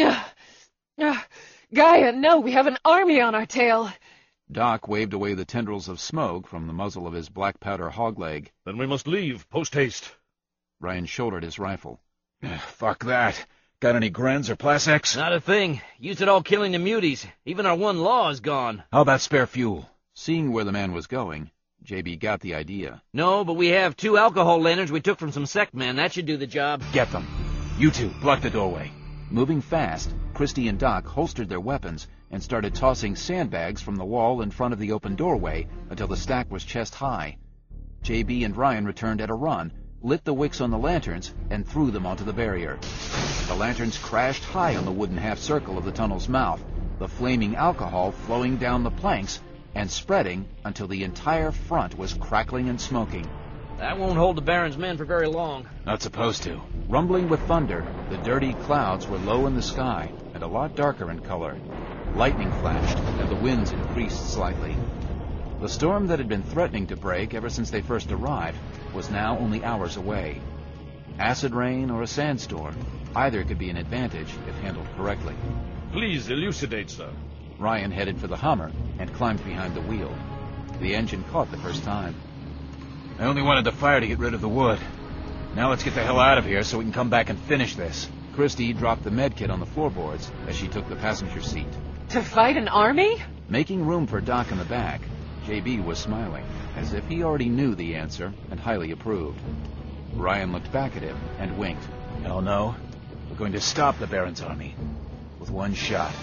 Gaia, no, we have an army on our tail. Doc waved away the tendrils of smoke from the muzzle of his black powder hogleg. Then we must leave, post-haste. Ryan shouldered his rifle. Fuck that. Got any Grens or Plasex? Not a thing. Used it all killing the muties. Even our 1 law is gone. How about spare fuel? Seeing where the man was going, J.B. got the idea. No, but we have 2 alcohol lanterns we took from some Sekmen. That should do the job. Get them. You 2, block the doorway. Moving fast, Christie and Doc holstered their weapons and started tossing sandbags from the wall in front of the open doorway until the stack was chest high. J.B. and Ryan returned at a run, lit the wicks on the lanterns, and threw them onto the barrier. The lanterns crashed high on the wooden half-circle of the tunnel's mouth, the flaming alcohol flowing down the planks and spreading until the entire front was crackling and smoking. That won't hold the Baron's men for very long. Not supposed to. Rumbling with thunder, the dirty clouds were low in the sky and a lot darker in color. Lightning flashed, and the winds increased slightly. The storm that had been threatening to break ever since they first arrived was now only hours away. Acid rain or a sandstorm, either could be an advantage if handled correctly. Please elucidate, sir. Ryan headed for the Hummer and climbed behind the wheel. The engine caught the first time. I only wanted the fire to get rid of the wood. Now let's get the hell out of here so we can come back and finish this. Christie dropped the medkit on the floorboards as she took the passenger seat. To fight an army? Making room for Doc in the back, J.B. was smiling, as if he already knew the answer and highly approved. Ryan looked back at him and winked. Hell no. We're going to stop the Baron's army with 1 shot.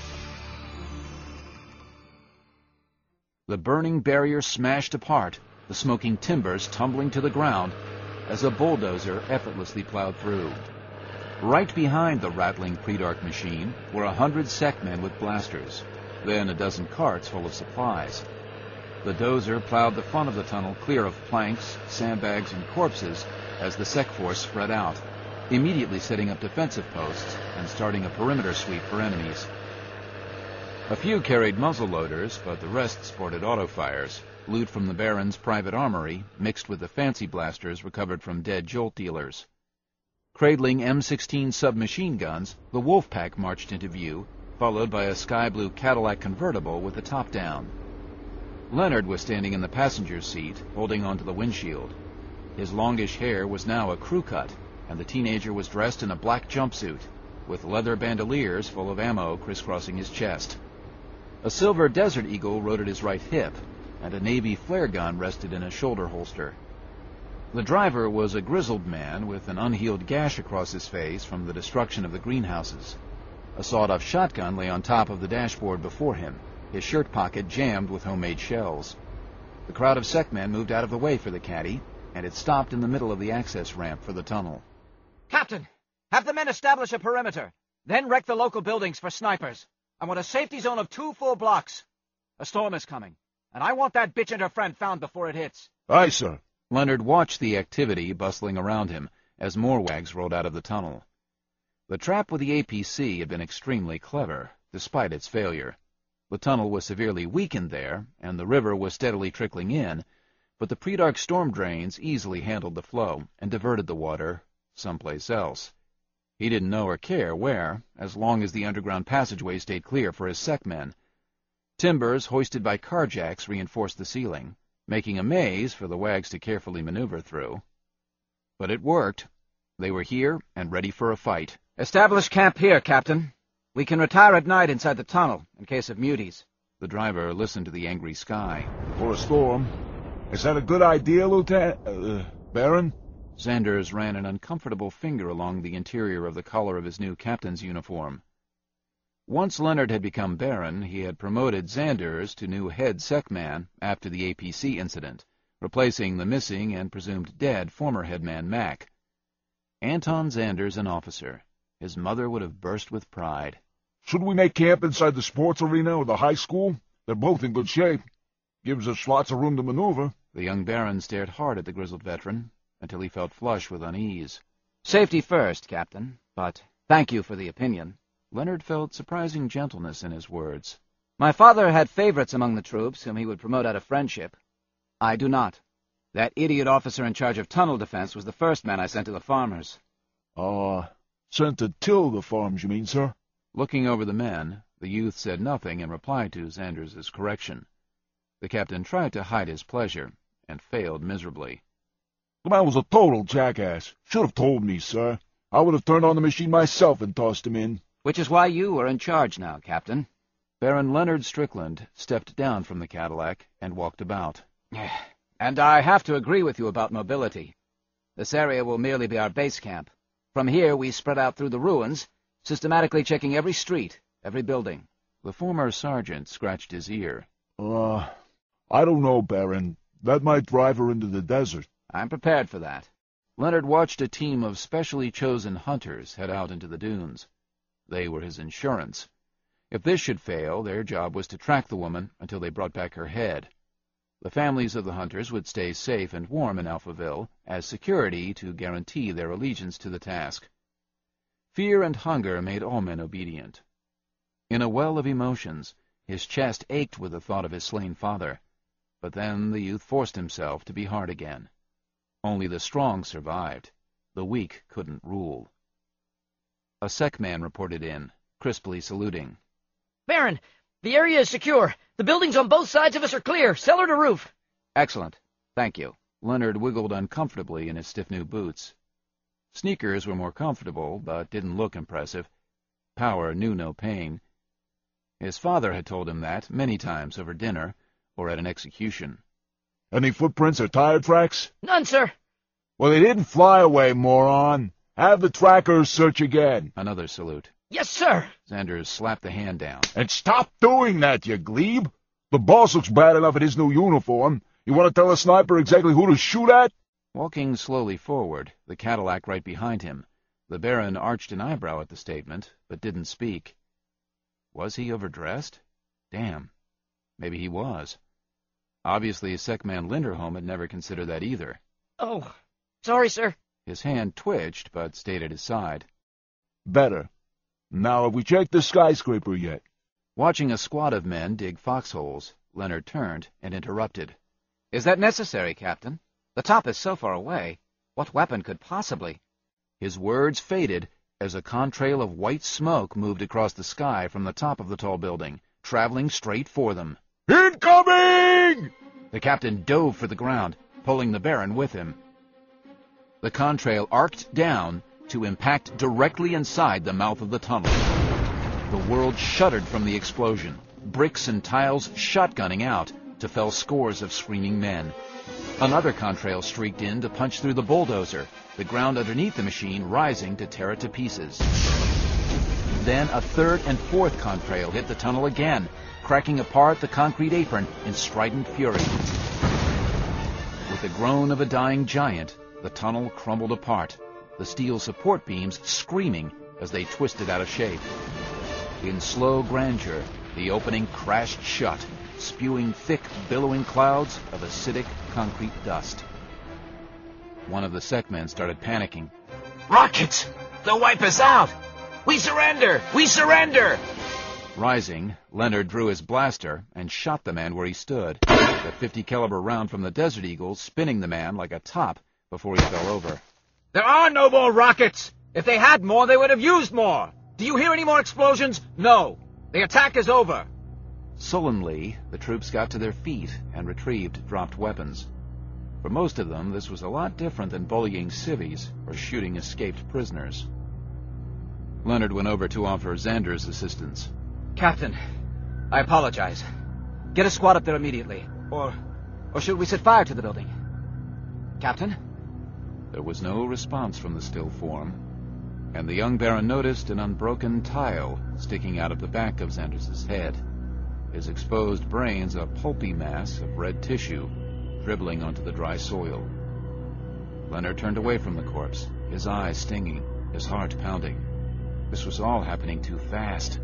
The burning barrier smashed apart, the smoking timbers tumbling to the ground as a bulldozer effortlessly plowed through. Right behind the rattling Predark machine were 100 SEC-men with blasters, then a dozen carts full of supplies. The dozer plowed the front of the tunnel clear of planks, sandbags, and corpses as the SEC force spread out, immediately setting up defensive posts and starting a perimeter sweep for enemies. A few carried muzzle-loaders, but the rest sported auto-fires, loot from the Baron's private armory, mixed with the fancy blasters recovered from dead Jolt dealers. Cradling M16 submachine guns, the Wolfpack marched into view, followed by a sky-blue Cadillac convertible with the top down. Leonard was standing in the passenger's seat, holding onto the windshield. His longish hair was now a crew cut, and the teenager was dressed in a black jumpsuit, with leather bandoliers full of ammo crisscrossing his chest. A silver Desert Eagle rode at his right hip, and a Navy flare gun rested in a shoulder holster. The driver was a grizzled man with an unhealed gash across his face from the destruction of the greenhouses. A sawed-off shotgun lay on top of the dashboard before him, his shirt pocket jammed with homemade shells. The crowd of SEC-men moved out of the way for the caddy, and it stopped in the middle of the access ramp for the tunnel. Captain, have the men establish a perimeter, then wreck the local buildings for snipers. I want a safety zone of 2 full blocks. A storm is coming, and I want that bitch and her friend found before it hits. Aye, sir. Leonard watched the activity bustling around him as more wags rolled out of the tunnel. The trap with the APC had been extremely clever, despite its failure. The tunnel was severely weakened there, and the river was steadily trickling in, but the Predark storm drains easily handled the flow and diverted the water someplace else. He didn't know or care where, as long as the underground passageway stayed clear for his SEC-men. Timbers hoisted by carjacks reinforced the ceiling, making a maze for the wags to carefully maneuver through. But it worked. They were here and ready for a fight. Establish camp here, Captain. We can retire at night inside the tunnel, in case of muties. The driver listened to the angry sky. For a storm. Is that a good idea, Lieutenant? Baron? Zanders ran an uncomfortable finger along the interior of the collar of his new captain's uniform. Once Leonard had become Baron, he had promoted Zanders to new head SEC-man after the APC incident, replacing the missing and presumed dead former headman Mac. Anton Zanders an officer. His mother would have burst with pride. Should we make camp inside the sports arena or the high school? They're both in good shape. Gives us lots of room to maneuver. The young Baron stared hard at the grizzled veteran, until he felt flush with unease. Safety first, Captain, but thank you for the opinion. Leonard felt surprising gentleness in his words. My father had favorites among the troops whom he would promote out of friendship. I do not. That idiot officer in charge of tunnel defense was the first man I sent to the farmers. Sent to till the farms, you mean, sir? Looking over the men, the youth said nothing in reply to Zanders' correction. The captain tried to hide his pleasure, and failed miserably. The man was a total jackass. Should have told me, sir. I would have turned on the machine myself and tossed him in. Which is why you are in charge now, Captain. Baron Leonard Strickland stepped down from the Cadillac and walked about. And I have to agree with you about mobility. This area will merely be our base camp. From here, we spread out through the ruins, systematically checking every street, every building. The former sergeant scratched his ear. I don't know, Baron. That might drive her into the desert. I'm prepared for that. Leonard watched a team of specially chosen hunters head out into the dunes. They were his insurance. If this should fail, their job was to track the woman until they brought back her head. The families of the hunters would stay safe and warm in Alphaville as security to guarantee their allegiance to the task. Fear and hunger made all men obedient. In a well of emotions, his chest ached with the thought of his slain father. But then the youth forced himself to be hard again. Only the strong survived. The weak couldn't rule. A SEC-man reported in, crisply saluting. Baron, the area is secure. The buildings on both sides of us are clear, cellar to roof. Excellent. Thank you. Leonard wiggled uncomfortably in his stiff new boots. Sneakers were more comfortable, but didn't look impressive. Power knew no pain. His father had told him that many times over dinner, or at an execution. Any footprints or tire tracks? None, sir. Well, they didn't fly away, moron. Have the trackers search again. Another salute. Yes, sir. Zanders slapped the hand down. And stop doing that, you glebe. The boss looks bad enough in his new uniform. You want to tell a sniper exactly who to shoot at? Walking slowly forward, the Cadillac right behind him, the Baron arched an eyebrow at the statement, but didn't speak. Was he overdressed? Damn. Maybe he was. Obviously, Secman Linderholm had never considered that either. Oh, sorry, sir. His hand twitched, but stayed at his side. Better. Now, have we checked the skyscraper yet? Watching a squad of men dig foxholes, Leonard turned and interrupted. Is that necessary, Captain? The top is so far away. What weapon could possibly... His words faded as a contrail of white smoke moved across the sky from the top of the tall building, traveling straight for them. Incoming! The captain dove for the ground, pulling the Baron with him. The contrail arced down to impact directly inside the mouth of the tunnel. The world shuddered from the explosion, bricks and tiles shotgunning out to fell scores of screaming men. Another contrail streaked in to punch through the bulldozer, the ground underneath the machine rising to tear it to pieces. Then a third and fourth contrail hit the tunnel again, cracking apart the concrete apron in strident fury. With the groan of a dying giant, the tunnel crumbled apart, the steel support beams screaming as they twisted out of shape. In slow grandeur, the opening crashed shut, spewing thick, billowing clouds of acidic concrete dust. One of the Secmen started panicking. Rockets! They'll wipe us out! We surrender! We surrender! Rising, Leonard drew his blaster and shot the man where he stood, the 50 caliber round from the Desert Eagle spinning the man like a top before he fell over. There are no more rockets! If they had more, they would have used more! Do you hear any more explosions? No! The attack is over! Sullenly, the troops got to their feet and retrieved dropped weapons. For most of them, this was a lot different than bullying civvies or shooting escaped prisoners. Leonard went over to offer Xander's assistance. Captain, I apologize. Get a squad up there immediately. Or should we set fire to the building? Captain? There was no response from the still form, and the young Baron noticed an unbroken tile sticking out of the back of Xander's head, his exposed brains a pulpy mass of red tissue dribbling onto the dry soil. Leonard turned away from the corpse, his eyes stinging, his heart pounding. This was all happening too fast.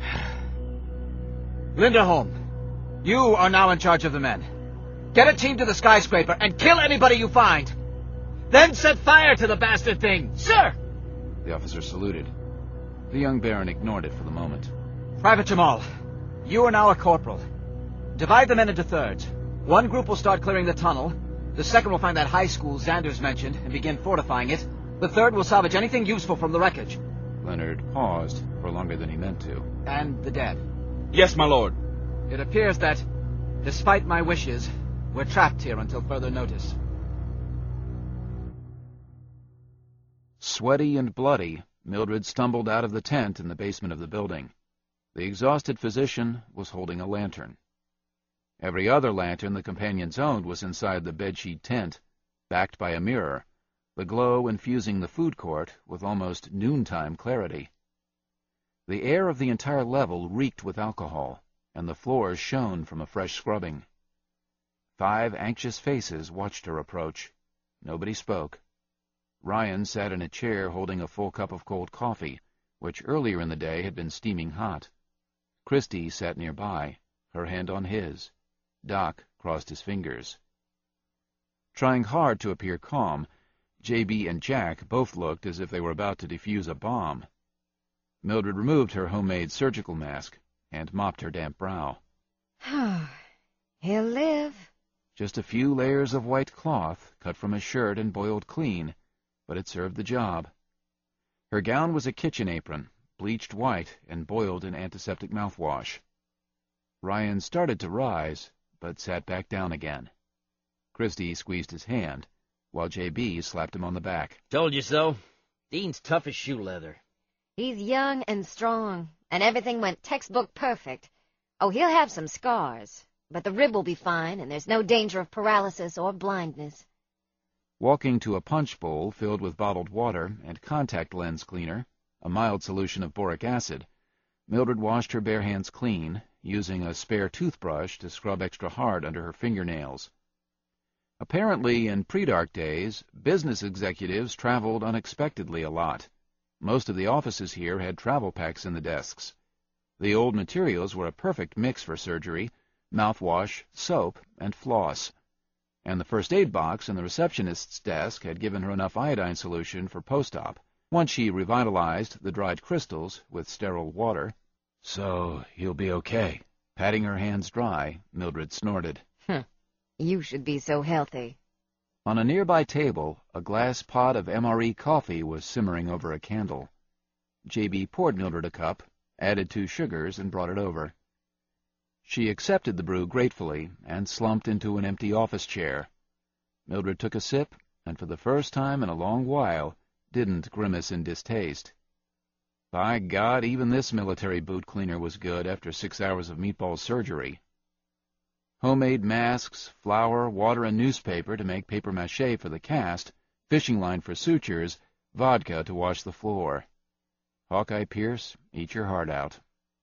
Linderholm, you are now in charge of the men. Get a team to the skyscraper and kill anybody you find. Then set fire to the bastard thing. Sir! The officer saluted. The young Baron ignored it for the moment. Private Jamal, you are now a corporal. Divide the men into thirds. One group will start clearing the tunnel. The second will find that high school Xander's mentioned and begin fortifying it. The third will salvage anything useful from the wreckage. Leonard paused for longer than he meant to. And the dead. Yes, my lord. It appears that, despite my wishes, we're trapped here until further notice. Sweaty and bloody, Mildred stumbled out of the tent in the basement of the building. The exhausted physician was holding a lantern. Every other lantern the companions owned was inside the bedsheet tent, backed by a mirror, the glow infusing the food court with almost noontime clarity. The air of the entire level reeked with alcohol, and the floors shone from a fresh scrubbing. 5 anxious faces watched her approach. Nobody spoke. Ryan sat in a chair holding a full cup of cold coffee, which earlier in the day had been steaming hot. Christie sat nearby, her hand on his. Doc crossed his fingers. Trying hard to appear calm, J.B. and Jack both looked as if they were about to defuse a bomb. Mildred removed her homemade surgical mask and mopped her damp brow. He'll live. Just a few layers of white cloth cut from his shirt and boiled clean, but it served the job. Her gown was a kitchen apron, bleached white and boiled in antiseptic mouthwash. Ryan started to rise, but sat back down again. Christie squeezed his hand, while J.B. slapped him on the back. Told you so. Dean's tough as shoe leather. He's young and strong, and everything went textbook perfect. Oh, he'll have some scars, but the rib will be fine, and there's no danger of paralysis or blindness. Walking to a punch bowl filled with bottled water and contact lens cleaner, a mild solution of boric acid, Mildred washed her bare hands clean, using a spare toothbrush to scrub extra hard under her fingernails. Apparently, in pre-dark days, business executives traveled unexpectedly a lot. Most of the offices here had travel packs in the desks. The old materials were a perfect mix for surgery: mouthwash, soap, and floss. And the first aid box in the receptionist's desk had given her enough iodine solution for post-op, once she revitalized the dried crystals with sterile water. So, he'll be okay. Patting her hands dry, Mildred snorted. You should be so healthy. On a nearby table, a glass pot of MRE coffee was simmering over a candle. J.B. poured Mildred a cup, added 2 sugars, and brought it over. She accepted the brew gratefully and slumped into an empty office chair. Mildred took a sip, and for the first time in a long while, didn't grimace in distaste. By God, even this military boot cleaner was good after 6 hours of meatball surgery. Homemade masks, flour, water, and newspaper to make papier-mâché for the cast, fishing line for sutures, vodka to wash the floor. Hawkeye Pierce, eat your heart out.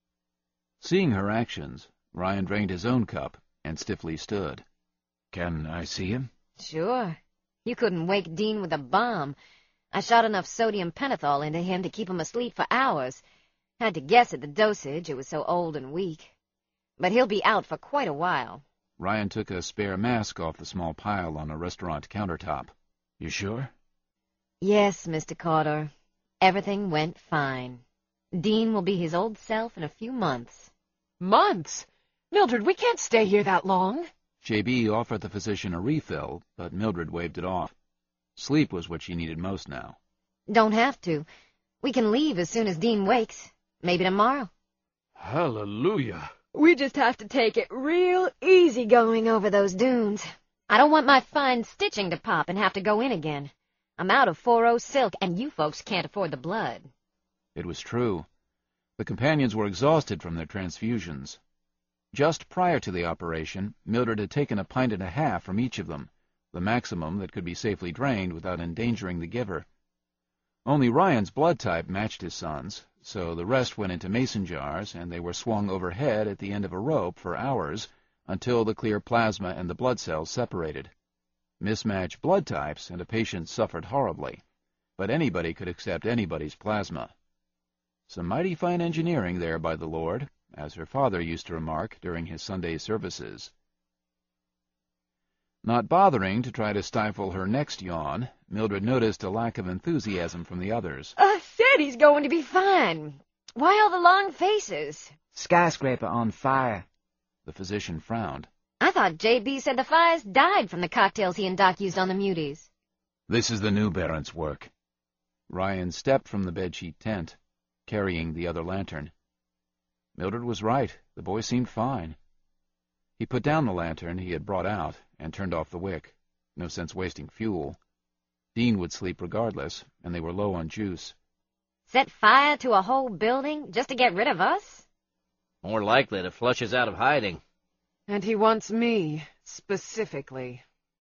Seeing her actions, Ryan drained his own cup and stiffly stood. Can I see him? Sure. You couldn't wake Dean with a bomb. I shot enough sodium pentothal into him to keep him asleep for hours. Had to guess at the dosage, it was so old and weak. But he'll be out for quite a while. Ryan took a spare mask off the small pile on a restaurant countertop. You sure? Yes, Mr. Carter. Everything went fine. Dean will be his old self in a few months. Months? Mildred, we can't stay here that long. J.B. offered the physician a refill, but Mildred waved it off. Sleep was what she needed most now. Don't have to. We can leave as soon as Dean wakes. Maybe tomorrow. Hallelujah. We just have to take it real easy going over those dunes. I don't want my fine stitching to pop and have to go in again. I'm out of 4-0 silk, and you folks can't afford the blood. It was true. The companions were exhausted from their transfusions. Just prior to the operation, Mildred had taken 1.5 pints from each of them, the maximum that could be safely drained without endangering the giver. Only Ryan's blood type matched his son's, so the rest went into mason jars, and they were swung overhead at the end of a rope for hours until the clear plasma and the blood cells separated. Mismatched blood types, and a patient suffered horribly, but anybody could accept anybody's plasma. Some mighty fine engineering there by the Lord, as her father used to remark during his Sunday services. Not bothering to try to stifle her next yawn, Mildred noticed a lack of enthusiasm from the others. I said he's going to be fine. Why all the long faces? Skyscraper on fire. The physician frowned. I thought J.B. said the fires died from the cocktails he and Doc used on the muties. This is the new Baron's work. Ryan stepped from the bedsheet tent, carrying the other lantern. Mildred was right. The boy seemed fine. He put down the lantern he had brought out and turned off the wick. No sense wasting fuel. Dean would sleep regardless, and they were low on juice. Set fire to a whole building just to get rid of us? More likely to flush us out of hiding. And he wants me, specifically.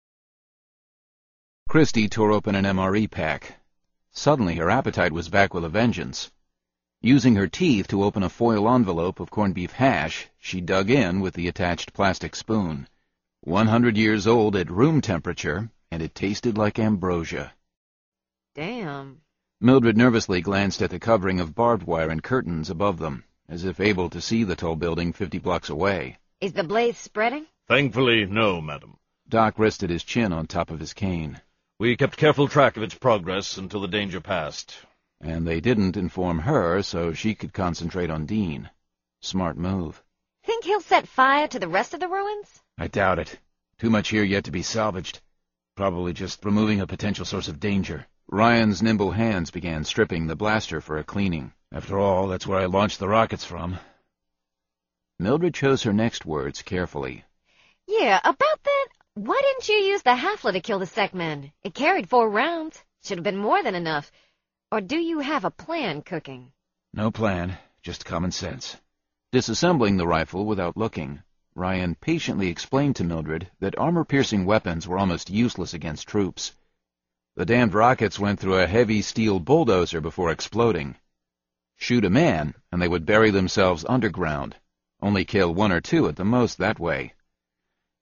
Christy tore open an MRE pack. Suddenly her appetite was back with a vengeance. Using her teeth to open a foil envelope of corned beef hash, she dug in with the attached plastic spoon. 100 years old at room temperature, and it tasted like ambrosia. Damn. Mildred nervously glanced at the covering of barbed wire and curtains above them, as if able to see the tall building 50 blocks away. Is the blaze spreading? Thankfully, no, madam. Doc rested his chin on top of his cane. We kept careful track of its progress until the danger passed. And they didn't inform her so she could concentrate on Dean. Smart move. Think he'll set fire to the rest of the ruins? I doubt it. Too much here yet to be salvaged. Probably just removing a potential source of danger. Ryan's nimble hands began stripping the blaster for a cleaning. After all, that's where I launched the rockets from. Mildred chose her next words carefully. Yeah, about that, why didn't you use the Hafler to kill the Sekmen? It carried 4 rounds. Should have been more than enough. Or do you have a plan cooking? No plan, just common sense. Disassembling the rifle without looking, Ryan patiently explained to Mildred that armor-piercing weapons were almost useless against troops. The damned rockets went through a heavy steel bulldozer before exploding. Shoot a man, and they would bury themselves underground. Only kill 1 or 2 at the most that way.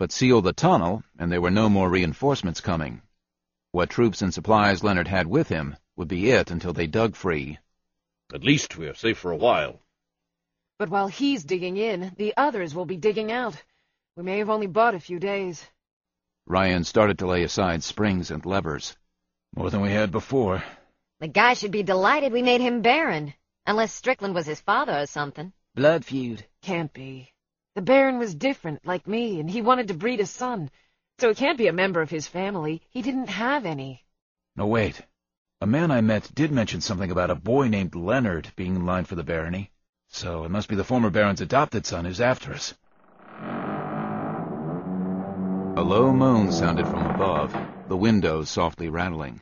but seal the tunnel, and there were no more reinforcements coming. What troops and supplies Leonard had with him would be it until they dug free. At least we are safe for a while. But while he's digging in, the others will be digging out. We may have only bought a few days. Ryan started to lay aside springs and levers. More than we had before. The guy should be delighted we made him Baron. Unless Strickland was his father or something. Blood feud. Can't be. The Baron was different, like me, and he wanted to breed a son. So he can't be a member of his family. He didn't have any. No, wait. A man I met did mention something about a boy named Leonard being in line for the barony. So it must be the former Baron's adopted son who's after us. A low moan sounded from above, the windows softly rattling.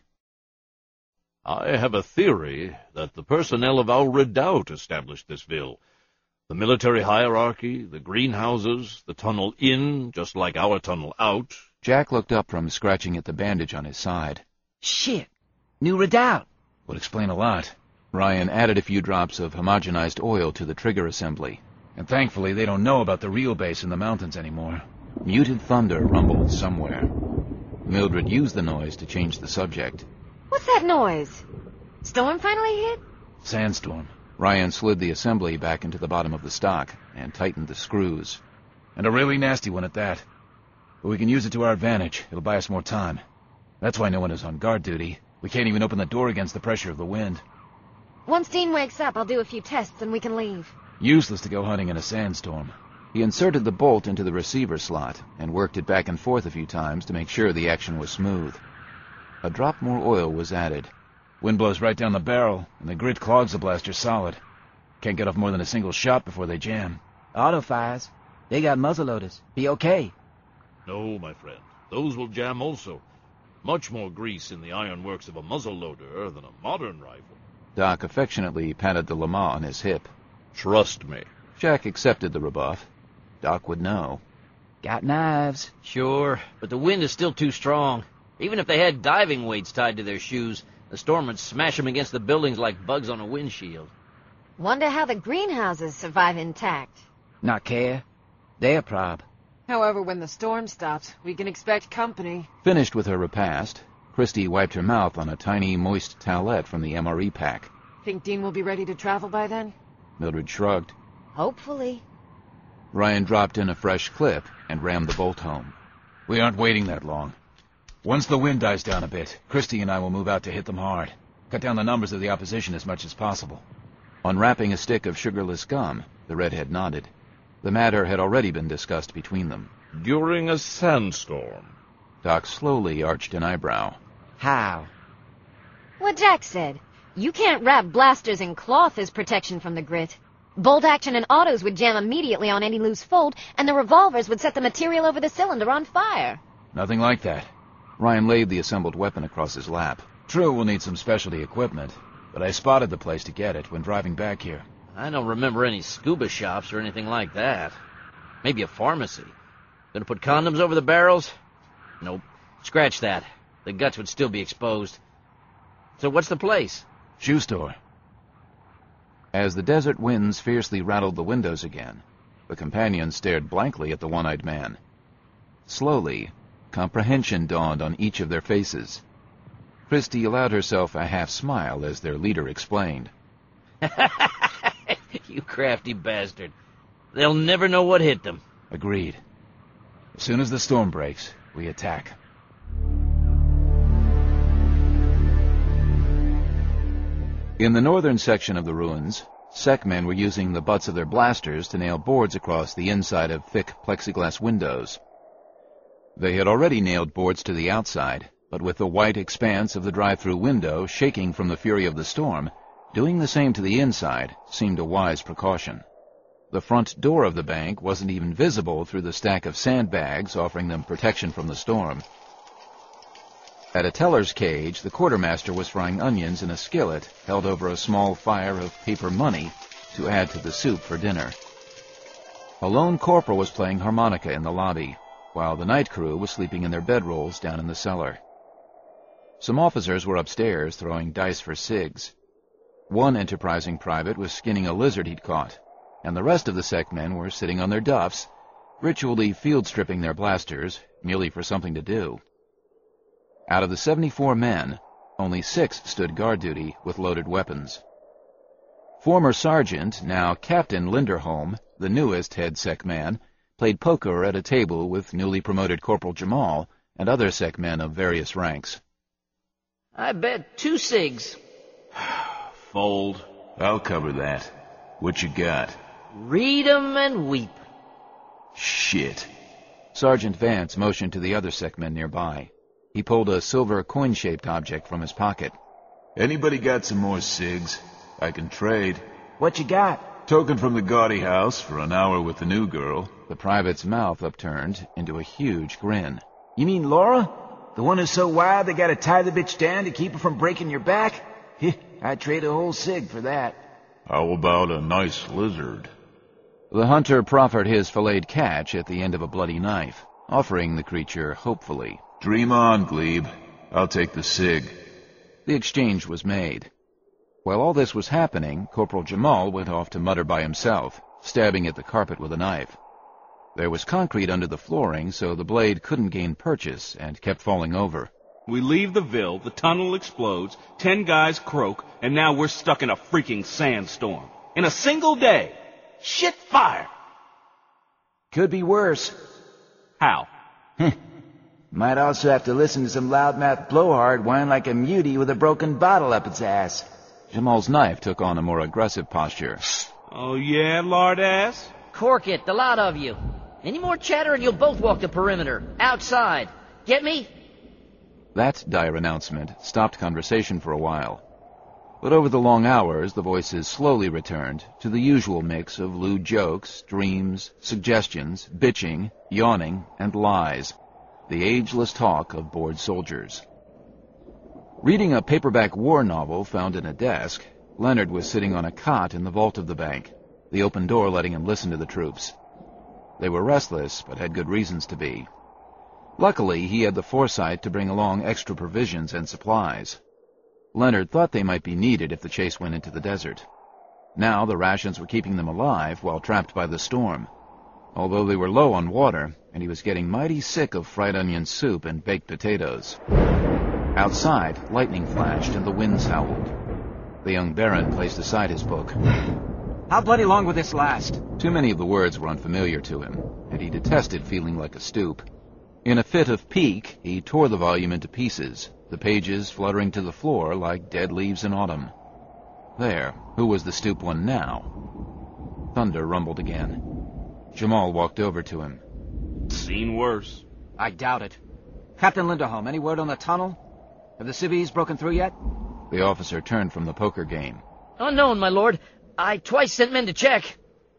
I have a theory that the personnel of our redoubt established this ville. The military hierarchy, the greenhouses, the tunnel in, just like our tunnel out. Jack looked up from scratching at the bandage on his side. Shit. New redoubt. Would explain a lot. Ryan added a few drops of homogenized oil to the trigger assembly. And thankfully they don't know about the real base in the mountains anymore. Muted thunder rumbled somewhere. Mildred used the noise to change the subject. What's that noise? Storm finally hit? Sandstorm. Ryan slid the assembly back into the bottom of the stock and tightened the screws. And a really nasty one at that. But we can use it to our advantage. It'll buy us more time. That's why no one is on guard duty. We can't even open the door against the pressure of the wind. Once Dean wakes up, I'll do a few tests and we can leave. Useless to go hunting in a sandstorm. He inserted the bolt into the receiver slot and worked it back and forth a few times to make sure the action was smooth. A drop more oil was added. Wind blows right down the barrel, and the grit clogs the blaster solid. Can't get off more than a single shot before they jam. Auto fires. They got muzzleloaders. Be okay. No, my friend. Those will jam also. Much more grease in the ironworks of a muzzleloader than a modern rifle. Doc affectionately patted the lama on his hip. Trust me. Jack accepted the rebuff. Doc would know. Got knives. Sure, but the wind is still too strong. Even if they had diving weights tied to their shoes, the storm would smash them against the buildings like bugs on a windshield. Wonder how the greenhouses survive intact. Not care. Their prob. However, when the storm stops, we can expect company. Finished with her repast, Christy wiped her mouth on a tiny, moist towelette from the MRE pack. Think Dean will be ready to travel by then? Mildred shrugged. Hopefully. Ryan dropped in a fresh clip and rammed the bolt home. We aren't waiting that long. Once the wind dies down a bit, Christy and I will move out to hit them hard. Cut down the numbers of the opposition as much as possible. Unwrapping a stick of sugarless gum, the redhead nodded. The matter had already been discussed between them. During a sandstorm. Doc slowly arched an eyebrow. How? What Jack said. You can't wrap blasters in cloth as protection from the grit. Bolt action and autos would jam immediately on any loose fold, and the revolvers would set the material over the cylinder on fire. Nothing like that. Ryan laid the assembled weapon across his lap. True, we'll need some specialty equipment, but I spotted the place to get it when driving back here. I don't remember any scuba shops or anything like that. Maybe a pharmacy. Gonna put condoms over the barrels? Nope. Scratch that. The guts would still be exposed. So what's the place? Shoe store. As the desert winds fiercely rattled the windows again, the companions stared blankly at the one-eyed man. Slowly, comprehension dawned on each of their faces. Christy allowed herself a half-smile as their leader explained. You crafty bastard. They'll never know what hit them. Agreed. As soon as the storm breaks, we attack. In the northern section of the ruins, SEC men were using the butts of their blasters to nail boards across the inside of thick plexiglass windows. They had already nailed boards to the outside, but with the white expanse of the drive-through window shaking from the fury of the storm, doing the same to the inside seemed a wise precaution. The front door of the bank wasn't even visible through the stack of sandbags offering them protection from the storm. At a teller's cage, the quartermaster was frying onions in a skillet held over a small fire of paper money to add to the soup for dinner. A lone corporal was playing harmonica in the lobby, while the night crew was sleeping in their bedrolls down in the cellar. Some officers were upstairs throwing dice for cigs. One enterprising private was skinning a lizard he'd caught, and the rest of the SEC men were sitting on their duffs, ritually field-stripping their blasters, merely for something to do. Out of the 74 men, only 6 stood guard duty with loaded weapons. Former Sergeant, now Captain Linderholm, the newest head sec man, played poker at a table with newly promoted Corporal Jamal and other sec men of various ranks. I bet 2 cigs. Fold. I'll cover that. What you got? Read 'em and weep. Shit. Sergeant Vance motioned to the other sec men nearby. He pulled a silver coin-shaped object from his pocket. Anybody got some more cigs? I can trade. What you got? Token from the gaudy house for an hour with the new girl. The private's mouth upturned into a huge grin. You mean Laura? The one who's so wild they gotta tie the bitch down to keep her from breaking your back? I'd trade a whole cig for that. How about a nice lizard? The hunter proffered his filleted catch at the end of a bloody knife, offering the creature hopefully. Dream on, Glebe. I'll take the cig. The exchange was made. While all this was happening, Corporal Jamal went off to mutter by himself, stabbing at the carpet with a knife. There was concrete under the flooring, so the blade couldn't gain purchase and kept falling over. We leave the Ville, the tunnel explodes, 10 guys croak, and now we're stuck in a freaking sandstorm. In a single day. Shit fire! Could be worse. How? Might also have to listen to some loudmouth blowhard whine like a mutie with a broken bottle up its ass. Jamal's knife took on a more aggressive posture. Oh yeah, lard ass? Cork it, the lot of you. Any more chatter and you'll both walk the perimeter. Outside. Get me? That dire announcement stopped conversation for a while. But over the long hours, the voices slowly returned to the usual mix of lewd jokes, dreams, suggestions, bitching, yawning, and lies. The ageless talk of bored soldiers. Reading a paperback war novel found in a desk, Leonard was sitting on a cot in the vault of the bank, the open door letting him listen to the troops. They were restless, but had good reasons to be. Luckily, he had the foresight to bring along extra provisions and supplies. Leonard thought they might be needed if the chase went into the desert. Now the rations were keeping them alive while trapped by the storm, although they were low on water, and he was getting mighty sick of fried onion soup and baked potatoes. Outside, lightning flashed and the winds howled. The young Baron placed aside his book. How bloody long will this last? Too many of the words were unfamiliar to him, and he detested feeling like a stoop. In a fit of pique, he tore the volume into pieces, the pages fluttering to the floor like dead leaves in autumn. There, who was the stoop one now? Thunder rumbled again. Jamal walked over to him. Seen worse. I doubt it. Captain Linderholm, any word on the tunnel? Have the civvies broken through yet? The officer turned from the poker game. Unknown, my lord. I twice sent men to check,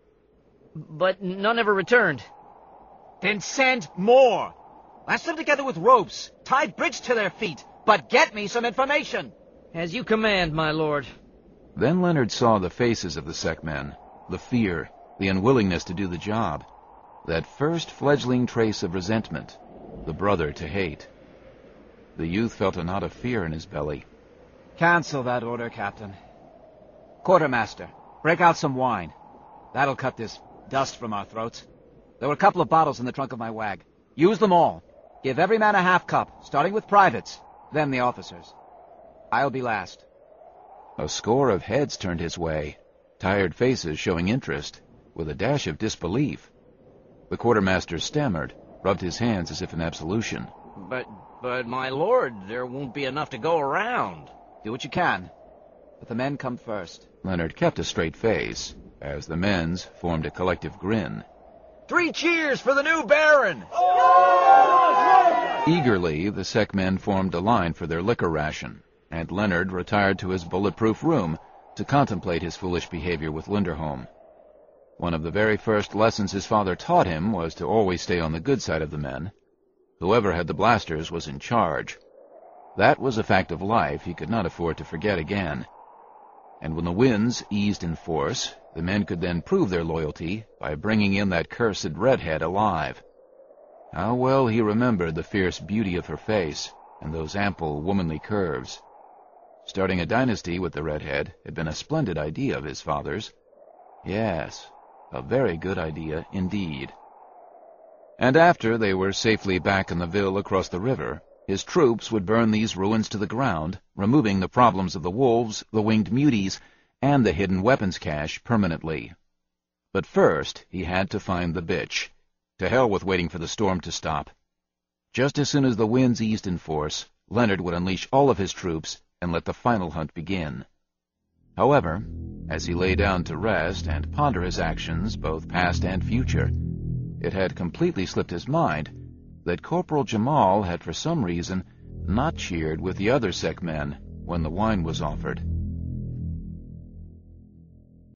but none ever returned. Then send more! Lash them together with ropes, tie bridge to their feet, but get me some information! As you command, my lord. Then Leonard saw the faces of the sec men, the fear, the unwillingness to do the job, that first fledgling trace of resentment, the brother to hate. The youth felt a knot of fear in his belly. Cancel that order, Captain. Quartermaster, break out some wine. That'll cut this dust from our throats. There were a couple of bottles in the trunk of my wag. Use them all. Give every man a half cup, starting with privates, then the officers. I'll be last. A score of heads turned his way, tired faces showing interest, with a dash of disbelief. The quartermaster stammered, rubbed his hands as if in absolution. But my lord, there won't be enough to go around. Do what you can, but the men come first. Leonard kept a straight face, as the men's formed a collective grin. 3 cheers for the new Baron! Eagerly, the sec men formed a line for their liquor ration, and Leonard retired to his bulletproof room to contemplate his foolish behavior with Linderholm. One of the very first lessons his father taught him was to always stay on the good side of the men. Whoever had the blasters was in charge. That was a fact of life he could not afford to forget again. And when the winds eased in force, the men could then prove their loyalty by bringing in that cursed redhead alive. How well he remembered the fierce beauty of her face and those ample womanly curves. Starting a dynasty with the redhead had been a splendid idea of his father's. Yes, a very good idea indeed. And after they were safely back in the ville across the river, his troops would burn these ruins to the ground, removing the problems of the wolves, the winged muties, and the hidden weapons cache permanently. But first, he had to find the bitch. To hell with waiting for the storm to stop. Just as soon as the winds eased in force, Leonard would unleash all of his troops and let the final hunt begin. However, as he lay down to rest and ponder his actions, both past and future, it had completely slipped his mind that Corporal Jamal had for some reason not cheered with the other Sec men when the wine was offered.